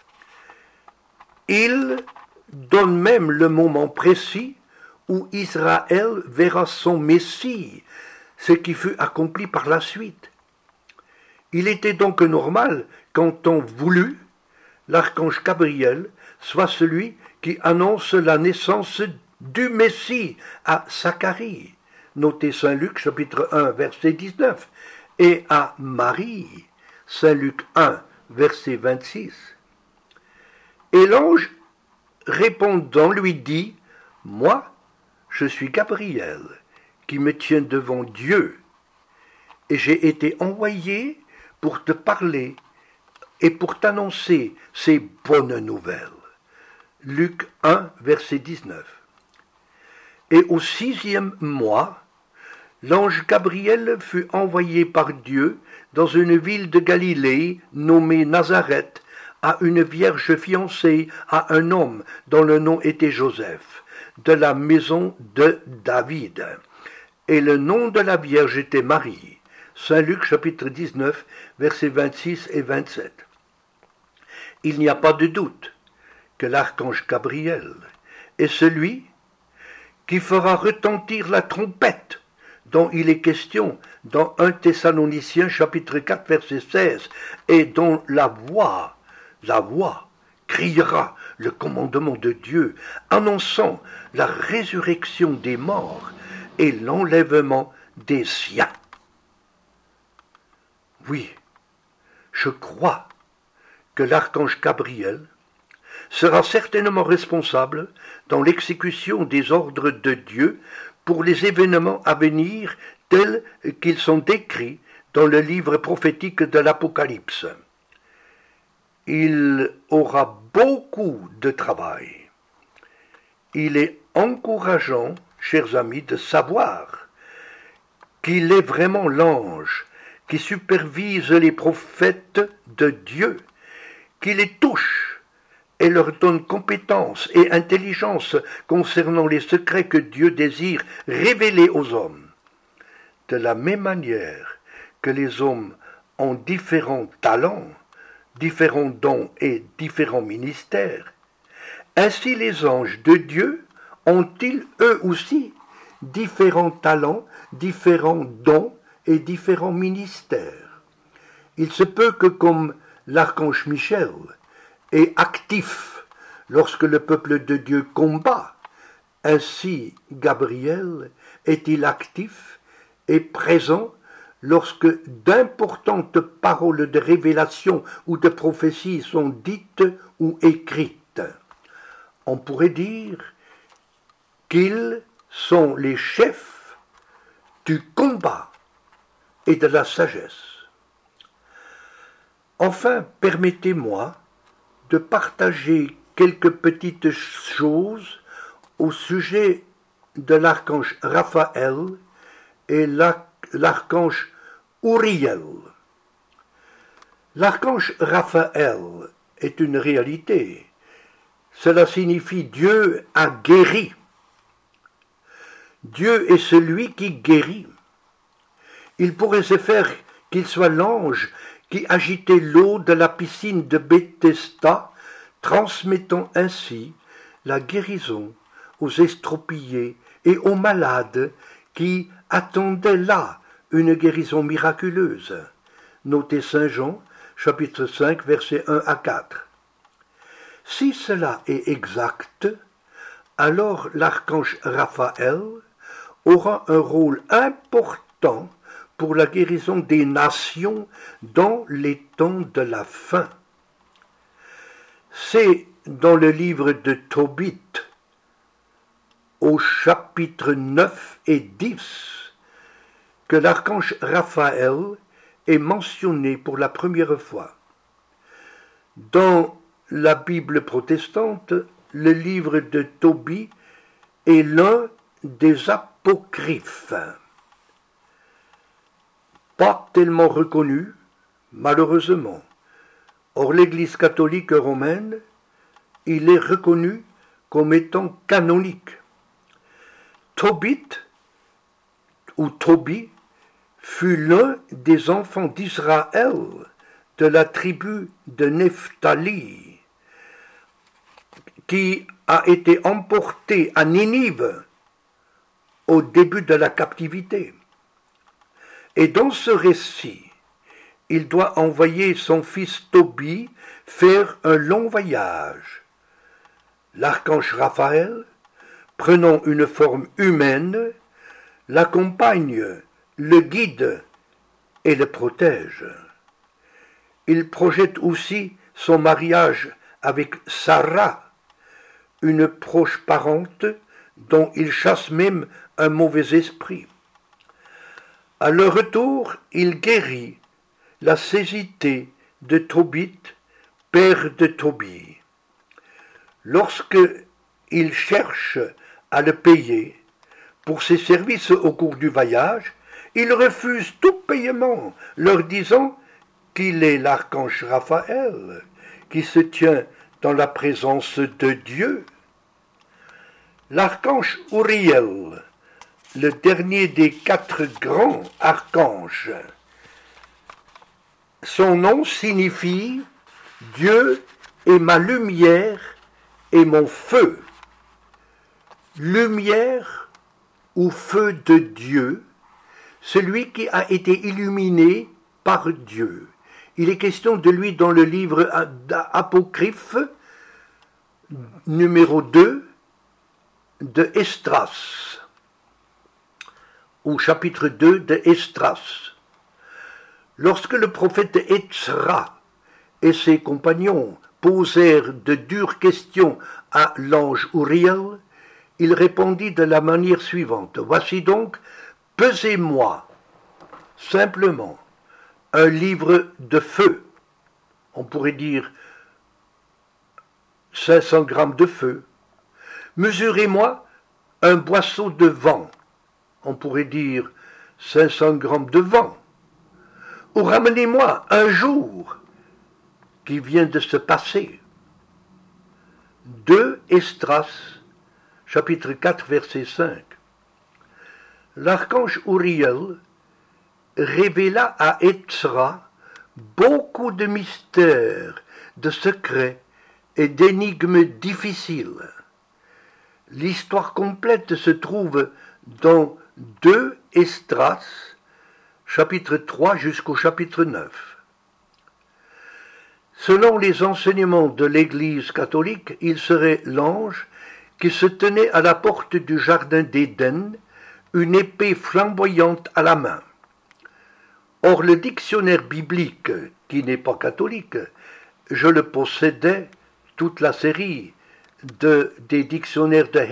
il donne même le moment précis où Israël verra son Messie, ce qui fut accompli par la suite. Il était donc normal qu'en temps voulu, l'archange Gabriel soit celui qui annonce la naissance du Messie à Zacharie, notez Saint Luc chapitre 1 verset 19, et à Marie, Saint Luc 1 verset 26. Et l'ange répondant lui dit, « Moi, je suis Gabriel, qui me tient devant Dieu, et j'ai été envoyé pour te parler et pour t'annoncer ces bonnes nouvelles. » Luc 1, verset 19. Et au 6e mois, l'ange Gabriel fut envoyé par Dieu dans une ville de Galilée nommée Nazareth, à une vierge fiancée à un homme dont le nom était Joseph, de la maison de David. Et le nom de la vierge était Marie. Saint Luc chapitre 19, versets 26 et 27. Il n'y a pas de doute que l'archange Gabriel est celui qui fera retentir la trompette dont il est question dans 1 Thessaloniciens chapitre 4 verset 16 et dont la voix criera le commandement de Dieu, annonçant la résurrection des morts et l'enlèvement des siens. Oui, je crois que l'archange Gabriel sera certainement responsable dans l'exécution des ordres de Dieu pour les événements à venir tels qu'ils sont décrits dans le livre prophétique de l'Apocalypse. Il aura beaucoup de travail. Il est encourageant, chers amis, de savoir qu'il est vraiment l'ange qui supervise les prophètes de Dieu, qui les touche et leur donne compétence et intelligence concernant les secrets que Dieu désire révéler aux hommes. De la même manière que les hommes ont différents talents, différents dons et différents ministères, ainsi les anges de Dieu ont-ils eux aussi différents talents, différents dons et différents ministères. Il se peut que comme l'archange Michel est actif lorsque le peuple de Dieu combat, ainsi Gabriel est-il actif et présent lorsque d'importantes paroles de révélation ou de prophétie sont dites ou écrites. On pourrait dire qu'ils sont les chefs du combat et de la sagesse. Enfin, permettez-moi de partager quelques petites choses au sujet de l'archange Raphaël et l'archange Uriel. L'archange Raphaël est une réalité. Cela signifie Dieu a guéri. Dieu est celui qui guérit. Il pourrait se faire qu'il soit l'ange qui agitait l'eau de la piscine de Bethesda, transmettant ainsi la guérison aux estropiés et aux malades qui attendaient là une guérison miraculeuse. Notez Saint Jean, chapitre 5, versets 1 à 4. Si cela est exact, alors l'archange Raphaël aura un rôle important pour la guérison des nations dans les temps de la fin. C'est dans le livre de Tobit, au chapitre 9 et 10, que l'archange Raphaël est mentionné pour la première fois. Dans la Bible protestante, le livre de Tobit est l'un des apocryphes. Pas tellement reconnu, malheureusement. Or, l'Église catholique romaine, il est reconnu comme étant canonique. Tobit, ou Tobit, fut l'un des enfants d'Israël de la tribu de Nephtali, qui a été emporté à Ninive au début de la captivité. Et dans ce récit, il doit envoyer son fils Tobit faire un long voyage. L'archange Raphaël, prenant une forme humaine, l'accompagne, le guide et le protège. Il projette aussi son mariage avec Sarah, une proche parente dont il chasse même un mauvais esprit. À leur retour, il guérit la cécité de Tobit, père de Tobit. Lorsque il cherche à le payer pour ses services au cours du voyage, il refuse tout paiement, leur disant qu'il est l'archange Raphaël qui se tient dans la présence de Dieu. L'archange Uriel, le dernier des 4 grands archanges, son nom signifie « Dieu est ma lumière et mon feu ». Lumière ou feu de Dieu, celui qui a été illuminé par Dieu. Il est question de lui dans le livre apocryphe numéro 2 de Esdras, au chapitre 2 de Esdras. Lorsque le prophète Ezra et ses compagnons posèrent de dures questions à l'ange Uriel, il répondit de la manière suivante. Voici donc, pesez-moi simplement un livre de feu. On pourrait dire 500 grammes de feu. Mesurez-moi un boisseau de vent. On pourrait dire 500 grammes de vent. Ou ramenez-moi un jour qui vient de se passer. 2 Esdras, chapitre 4, verset 5. L'archange Uriel révéla à Ezra beaucoup de mystères, de secrets et d'énigmes difficiles. L'histoire complète se trouve dans 2 Esdras, chapitre 3 jusqu'au chapitre 9. Selon les enseignements de l'Église catholique, il serait l'ange qui se tenait à la porte du jardin d'Éden, une épée flamboyante à la main. Or, le dictionnaire biblique, qui n'est pas catholique, je le possédais, toute la série des dictionnaires de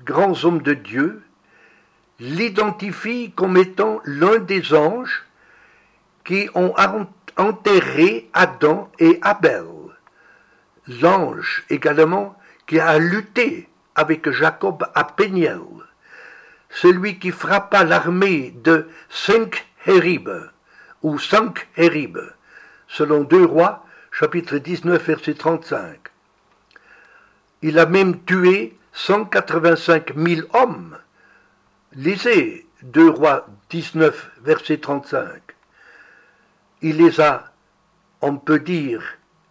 grands hommes de Dieu l'identifient comme étant l'un des anges qui ont enterré Adam et Abel. L'ange également qui a lutté avec Jacob à Péniel, celui qui frappa l'armée de Sencherib, ou Sancherib, selon 2 Rois, chapitre 19, verset 35. Il a même tué 185 000 hommes. Lisez 2 Rois 19, verset 35. Il les a, on peut dire,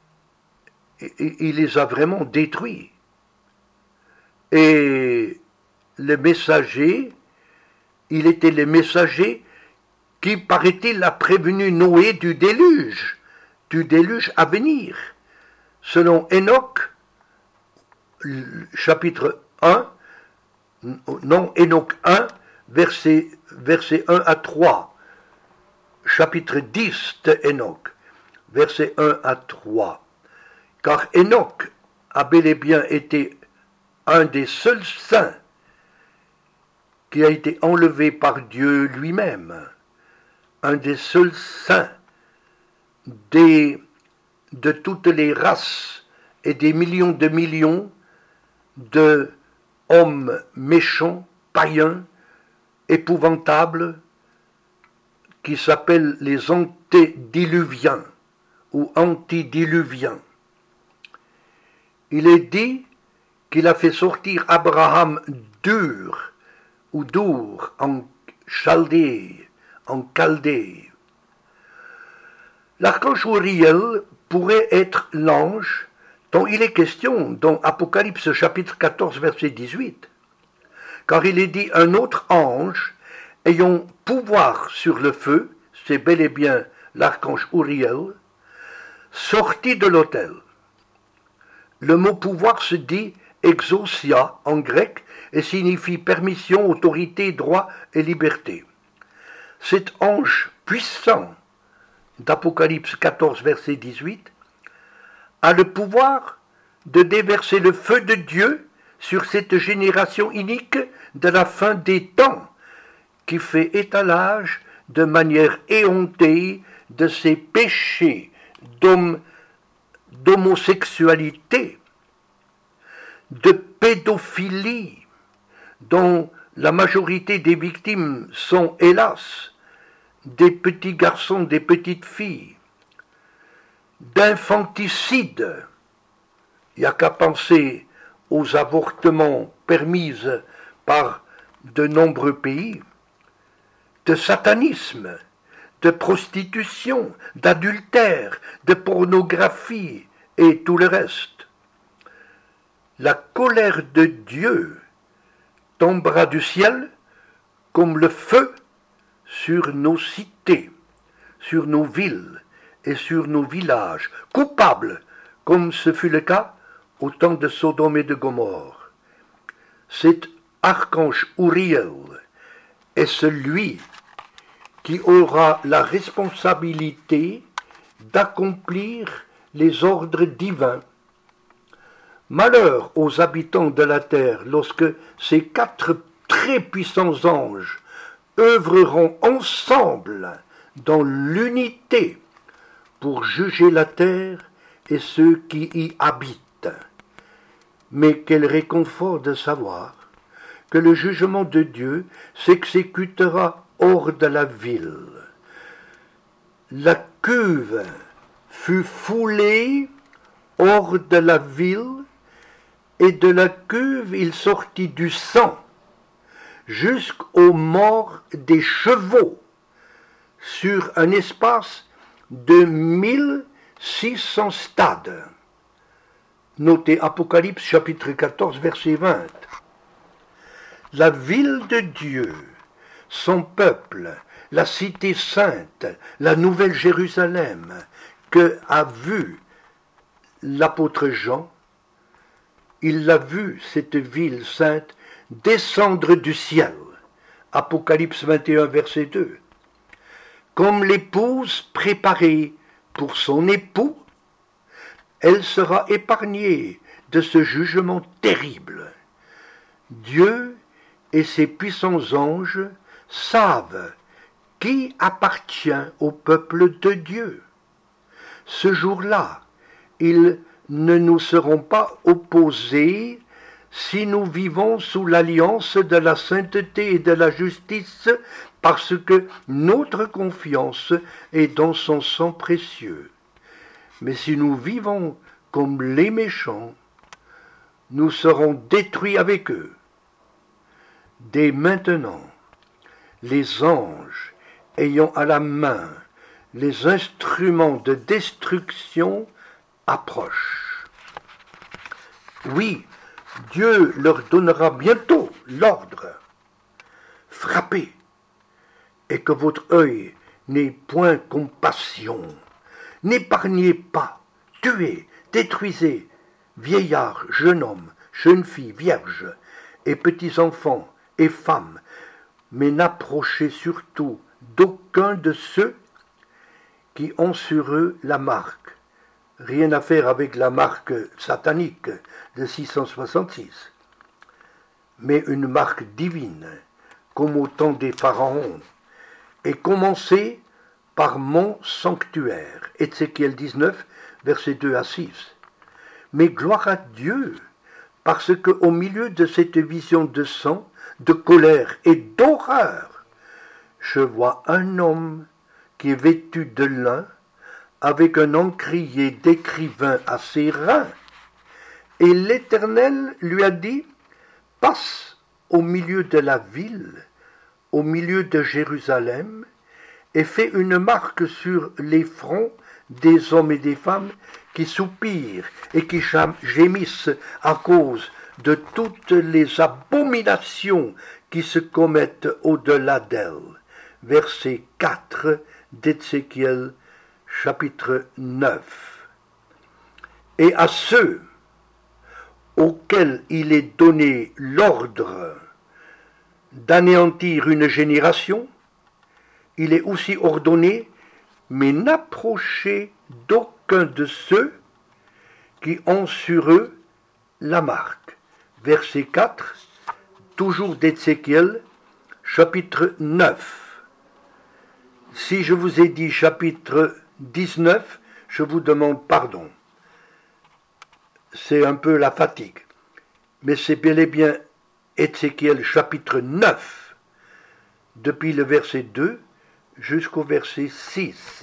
il les a vraiment détruits. Et le messager, il était le messager qui, paraît-il, a prévenu Noé du déluge à venir. Selon Enoch, chapitre 1, non, Enoch 1, verset 1 à 3, chapitre 10 de Enoch, verset 1 à 3. Car Enoch a bel et bien été un des seuls saints qui a été enlevé par Dieu lui-même, un des seuls saints de toutes les races et des millions de hommes méchants, païens, épouvantables, qui s'appellent les antédiluviens ou antidiluviens. Il est dit qu'il a fait sortir Abraham d'Ur ou d'Our en Chaldée, en Chaldée. L'archange Uriel pourrait être l'ange dont il est question dans Apocalypse chapitre 14 verset 18, car il est dit un autre ange ayant pouvoir sur le feu, c'est bel et bien l'archange Uriel, sorti de l'autel. Le mot pouvoir se dit exousia en grec et signifie permission, autorité, droit et liberté. Cet ange puissant d'Apocalypse 14 verset 18 a le pouvoir de déverser le feu de Dieu sur cette génération inique de la fin des temps qui fait étalage de manière éhontée de ses péchés d'homosexualité, de pédophilie, dont la majorité des victimes sont, hélas, des petits garçons, des petites filles, d'infanticide. Il n'y a qu'à penser aux avortements permis par de nombreux pays, de satanisme, de prostitution, d'adultère, de pornographie et tout le reste. La colère de Dieu tombera du ciel comme le feu sur nos cités, sur nos villes et sur nos villages, coupables, comme ce fut le cas au temps de Sodome et de Gomorrhe. Cet archange Uriel est celui qui aura la responsabilité d'accomplir les ordres divins. Malheur aux habitants de la terre lorsque ces 4 très puissants anges œuvreront ensemble dans l'unité pour juger la terre et ceux qui y habitent. Mais quel réconfort de savoir que le jugement de Dieu s'exécutera hors de la ville. La cuve fut foulée hors de la ville, et de la cuve il sortit du sang, jusqu'aux morts des chevaux, sur un espace de 1600 stades. Notez Apocalypse chapitre 14 verset 20. La ville de Dieu, son peuple, la cité sainte, la nouvelle Jérusalem, que a vu l'apôtre Jean, il l'a vu, cette ville sainte, descendre du ciel. Apocalypse 21, verset 2. Comme l'épouse préparée pour son époux, elle sera épargnée de ce jugement terrible. Dieu et ses puissants anges savent qui appartient au peuple de Dieu. Ce jour-là, ils ne nous seront pas opposés si nous vivons sous l'alliance de la sainteté et de la justice, parce que notre confiance est dans son sang précieux. Mais si nous vivons comme les méchants, nous serons détruits avec eux. Dès maintenant, les anges ayant à la main les instruments de destruction approchent. Oui, Dieu leur donnera bientôt l'ordre. Frappez, et que votre œil n'ait point compassion. N'épargnez pas, tuez, détruisez, vieillards, jeunes hommes, jeunes filles, vierges, et petits enfants, et femmes, mais n'approchez surtout d'aucun de ceux qui ont sur eux la marque. Rien à faire avec la marque satanique de 666, mais une marque divine, comme au temps des pharaons, et commencez par mon sanctuaire. Ézéchiel 19, versets 2 à 6. Mais gloire à Dieu, parce qu'au milieu de cette vision de sang, de colère et d'horreur, je vois un homme qui est vêtu de lin, avec un encrier d'écrivain à ses reins. Et l'Éternel lui a dit, passe au milieu de la ville, au milieu de Jérusalem, et fais une marque sur les fronts des hommes et des femmes qui soupirent et qui gémissent à cause de toutes les abominations qui se commettent au-delà d'elles. Verset 4 d'Ézéchiel, chapitre 9. Et à ceux auxquels il est donné l'ordre d'anéantir une génération, il est aussi ordonné, mais n'approchez d'aucun de ceux qui ont sur eux la marque. Verset 4, toujours d'Ézéchiel, chapitre 9. Si je vous ai dit chapitre 19, je vous demande pardon. C'est un peu la fatigue. Mais c'est bel et bien Ézéchiel chapitre 9, depuis le verset 2 jusqu'au verset 6.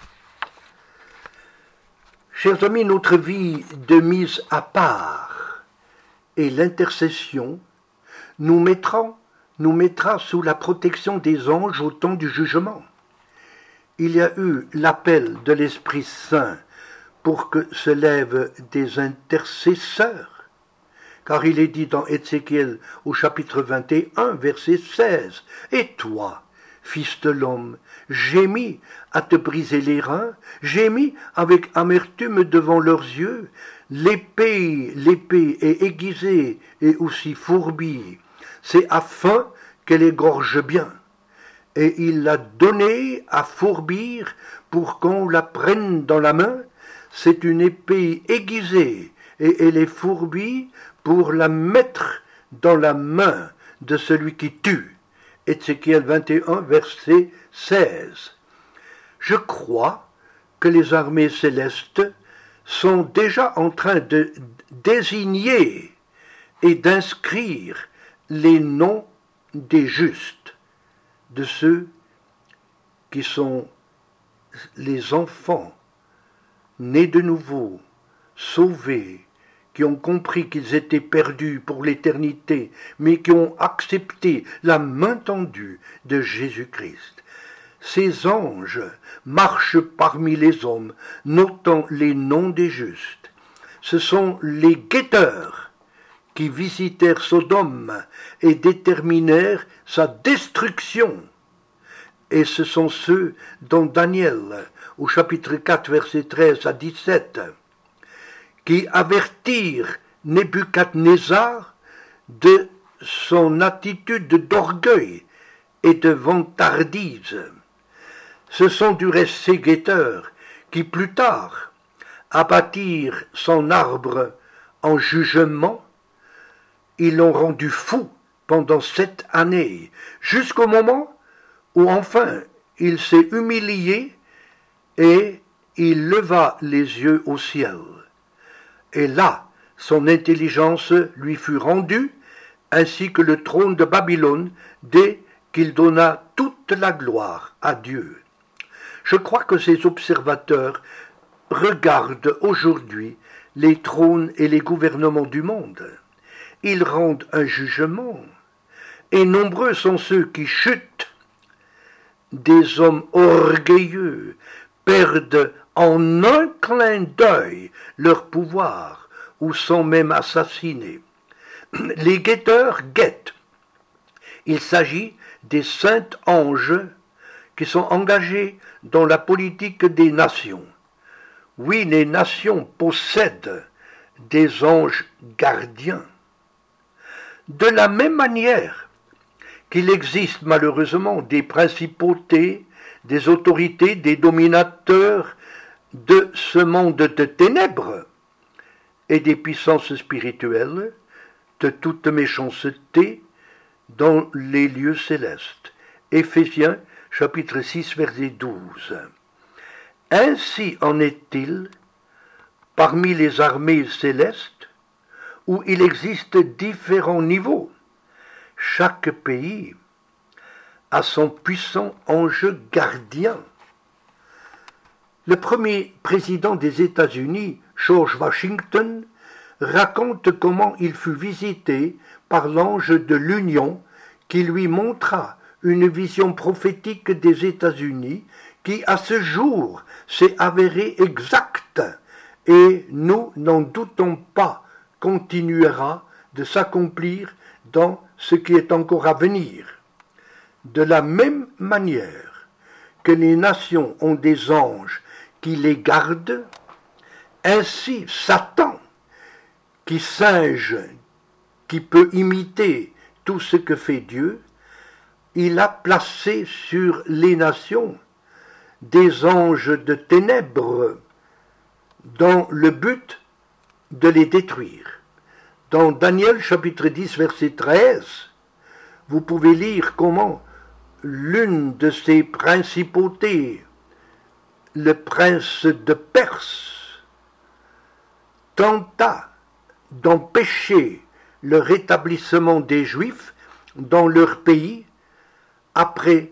Chers amis, notre vie de mise à part et l'intercession nous mettra sous la protection des anges au temps du jugement. Il y a eu l'appel de l'Esprit Saint pour que se lèvent des intercesseurs, car il est dit dans Ézéchiel au chapitre 21, verset 16, « Et toi, fils de l'homme, gémis à te briser les reins, gémis avec amertume devant leurs yeux, l'épée est aiguisée et aussi fourbie, c'est afin qu'elle égorge bien. Et il l'a donnée à fourbir pour qu'on la prenne dans la main. C'est une épée aiguisée et elle est fourbie pour la mettre dans la main de celui qui tue. » Ézéchiel 21, verset 16. Je crois que les armées célestes sont déjà en train de désigner et d'inscrire les noms des justes, de ceux qui sont les enfants nés de nouveau, sauvés, qui ont compris qu'ils étaient perdus pour l'éternité, mais qui ont accepté la main tendue de Jésus-Christ. Ces anges marchent parmi les hommes, notant les noms des justes. Ce sont les guetteurs qui visitèrent Sodome et déterminèrent sa destruction. Et ce sont ceux dont Daniel, au chapitre 4, versets 13 à 17, qui avertirent Nebuchadnezzar de son attitude d'orgueil et de vantardise. Ce sont du reste ces guetteurs qui plus tard abattirent son arbre en jugement ils l'ont rendu fou pendant 7 années, jusqu'au moment où enfin il s'est humilié et il leva les yeux au ciel. Et là, son intelligence lui fut rendue, ainsi que le trône de Babylone, dès qu'il donna toute la gloire à Dieu. Je crois que ces observateurs regardent aujourd'hui les trônes et les gouvernements du monde. Ils rendent un jugement, et nombreux sont ceux qui chutent. Des hommes orgueilleux perdent en un clin d'œil leur pouvoir ou sont même assassinés. Les guetteurs guettent. Il s'agit des saints anges qui sont engagés dans la politique des nations. Oui, les nations possèdent des anges gardiens. De la même manière qu'il existe malheureusement des principautés, des autorités, des dominateurs de ce monde de ténèbres et des puissances spirituelles de toute méchanceté dans les lieux célestes. Éphésiens chapitre 6 verset 12. Ainsi en est-il parmi les armées célestes où il existe différents niveaux. Chaque pays a son puissant ange gardien. Le premier président des États-Unis, George Washington, raconte comment il fut visité par l'ange de l'Union qui lui montra une vision prophétique des États-Unis qui, à ce jour, s'est avérée exacte et, nous n'en doutons pas, continuera de s'accomplir dans ce qui est encore à venir. De la même manière que les nations ont des anges qui les gardent, ainsi Satan, qui singe, qui peut imiter tout ce que fait Dieu, il a placé sur les nations des anges de ténèbres dans le but de les détruire. Dans Daniel chapitre 10 verset 13, vous pouvez lire comment l'une de ces principautés, le prince de Perse, tenta d'empêcher le rétablissement des Juifs dans leur pays après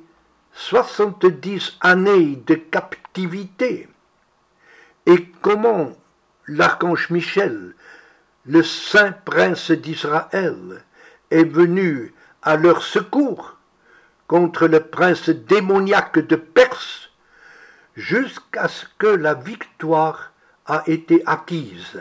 70 années de captivité, et comment l'archange Michel, le saint prince d'Israël, est venu à leur secours contre le prince démoniaque de Perse, jusqu'à ce que la victoire a été acquise.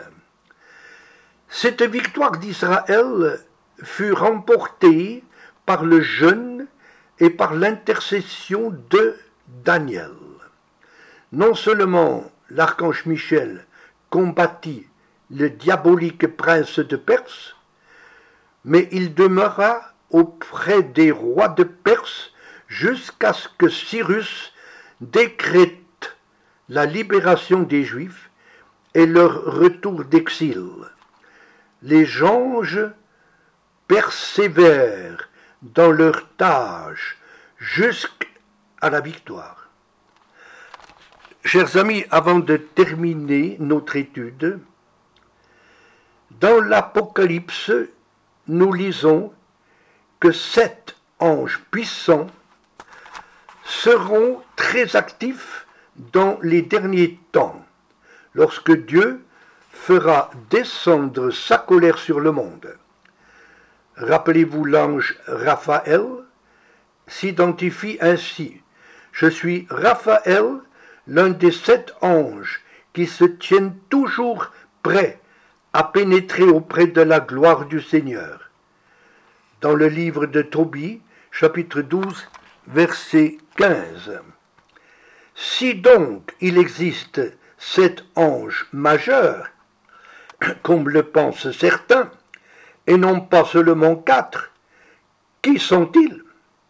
Cette victoire d'Israël fut remportée par le jeûne et par l'intercession de Daniel. Non seulement l'archange Michel combattit le diabolique prince de Perse, mais il demeura auprès des rois de Perse jusqu'à ce que Cyrus décrète la libération des Juifs et leur retour d'exil. Les anges persévèrent dans leur tâche jusqu'à la victoire. Chers amis, avant de terminer notre étude, dans l'Apocalypse, nous lisons que 7 anges puissants seront très actifs dans les derniers temps, lorsque Dieu fera descendre sa colère sur le monde. Rappelez-vous, l'ange Raphaël s'identifie ainsi. Je suis Raphaël, l'un des 7 anges qui se tiennent toujours prêts à pénétrer auprès de la gloire du Seigneur. Dans le livre de Tobie, chapitre 12, verset 15. Si donc il existe 7 anges majeurs, comme le pensent certains, et non pas seulement 4, qui sont-ils?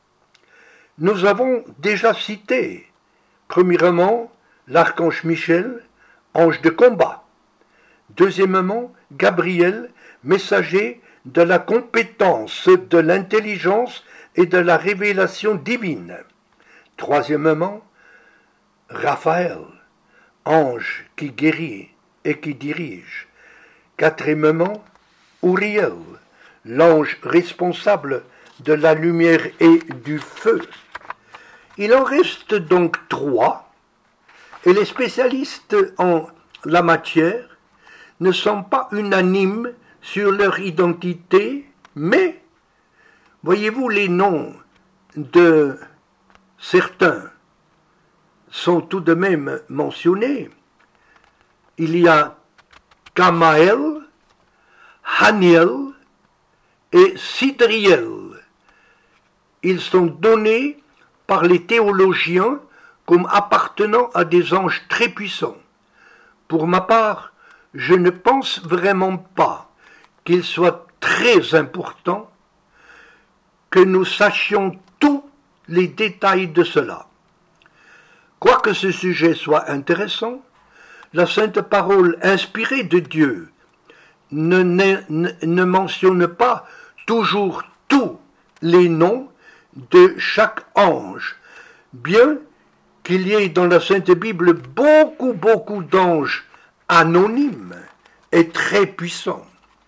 Nous avons déjà cité, premièrement, l'archange Michel, ange de combat. Deuxièmement, Gabriel, messager de la compétence, de l'intelligence et de la révélation divine. Troisièmement, Raphaël, ange qui guérit et qui dirige. Quatrièmement, Uriel, l'ange responsable de la lumière et du feu. Il en reste donc 3, et les spécialistes en la matière ne sont pas unanimes sur leur identité, mais, voyez-vous, les noms de certains sont tout de même mentionnés. Il y a Kamael, Haniel et Sidriel. Ils sont donnés par les théologiens comme appartenant à des anges très puissants. Pour ma part, je ne pense vraiment pas qu'il soit très important que nous sachions tous les détails de cela. Quoique ce sujet soit intéressant, la Sainte Parole inspirée de Dieu ne mentionne pas toujours tous les noms de chaque ange, bien qu'il y ait dans la Sainte Bible beaucoup d'anges anonymes et très puissants.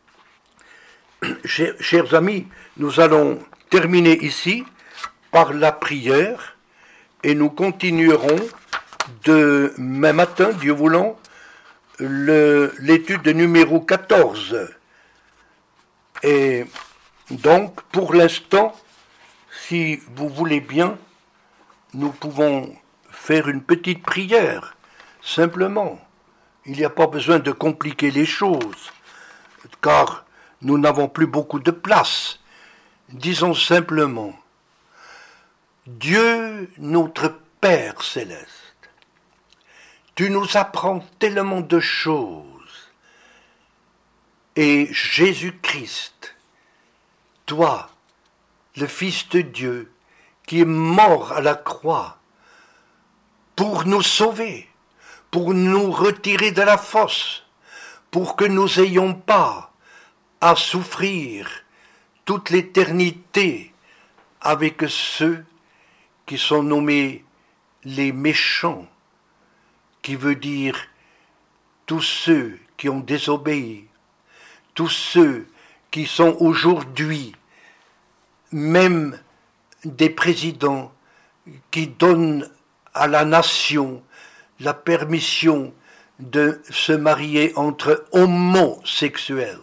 Chers amis, nous allons terminer ici par la prière et nous continuerons demain matin, Dieu voulant, l'étude numéro 14. Et donc, pour l'instant, si vous voulez bien, nous pouvons faire une petite prière, simplement. Il n'y a pas besoin de compliquer les choses, car nous n'avons plus beaucoup de place. Disons simplement, Dieu, notre Père céleste, tu nous apprends tellement de choses. Et Jésus-Christ, toi, le Fils de Dieu, qui est mort à la croix pour nous sauver, pour nous retirer de la fosse, pour que nous n'ayons pas à souffrir toute l'éternité avec ceux qui sont nommés les méchants, qui veut dire tous ceux qui ont désobéi, tous ceux qui sont aujourd'hui même des présidents qui donnent à la nation la permission de se marier entre homosexuels,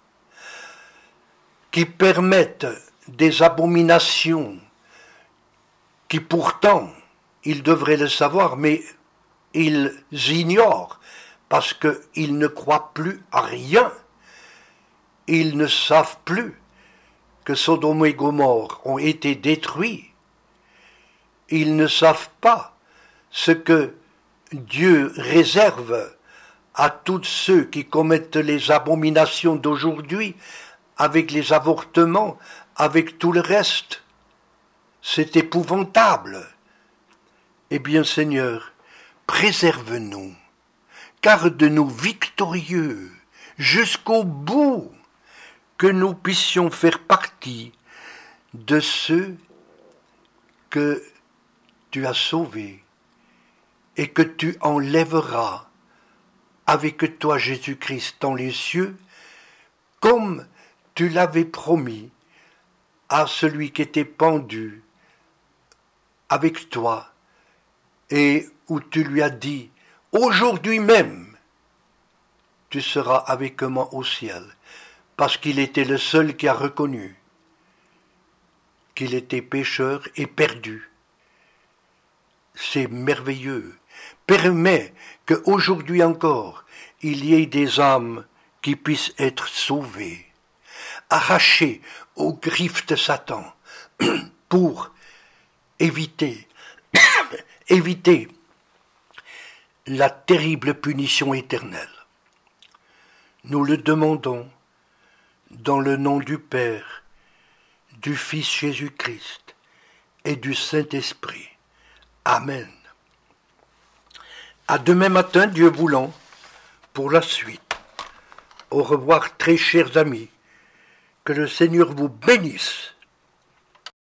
qui permettent des abominations qui pourtant, ils devraient le savoir, mais ils ignorent parce qu'ils ne croient plus à rien. Ils ne savent plus que Sodome et Gomorrhe ont été détruits. Ils ne savent pas ce que Dieu réserve à tous ceux qui commettent les abominations d'aujourd'hui, avec les avortements, avec tout le reste. C'est épouvantable. Eh bien, Seigneur, préserve-nous, garde-nous victorieux jusqu'au bout, que nous puissions faire partie de ceux que tu as sauvés et que tu enlèveras avec toi, Jésus-Christ, dans les cieux, comme tu l'avais promis à celui qui était pendu avec toi, et où tu lui as dit, aujourd'hui même, tu seras avec moi au ciel, parce qu'il était le seul qui a reconnu qu'il était pécheur et perdu. C'est merveilleux. Permets qu'aujourd'hui encore, il y ait des âmes qui puissent être sauvées, arrachées aux griffes de Satan, pour éviter la terrible punition éternelle. Nous le demandons dans le nom du Père, du Fils Jésus-Christ et du Saint-Esprit. Amen. À demain matin, Dieu voulant, pour la suite. Au revoir, très chers amis. Que le Seigneur vous bénisse.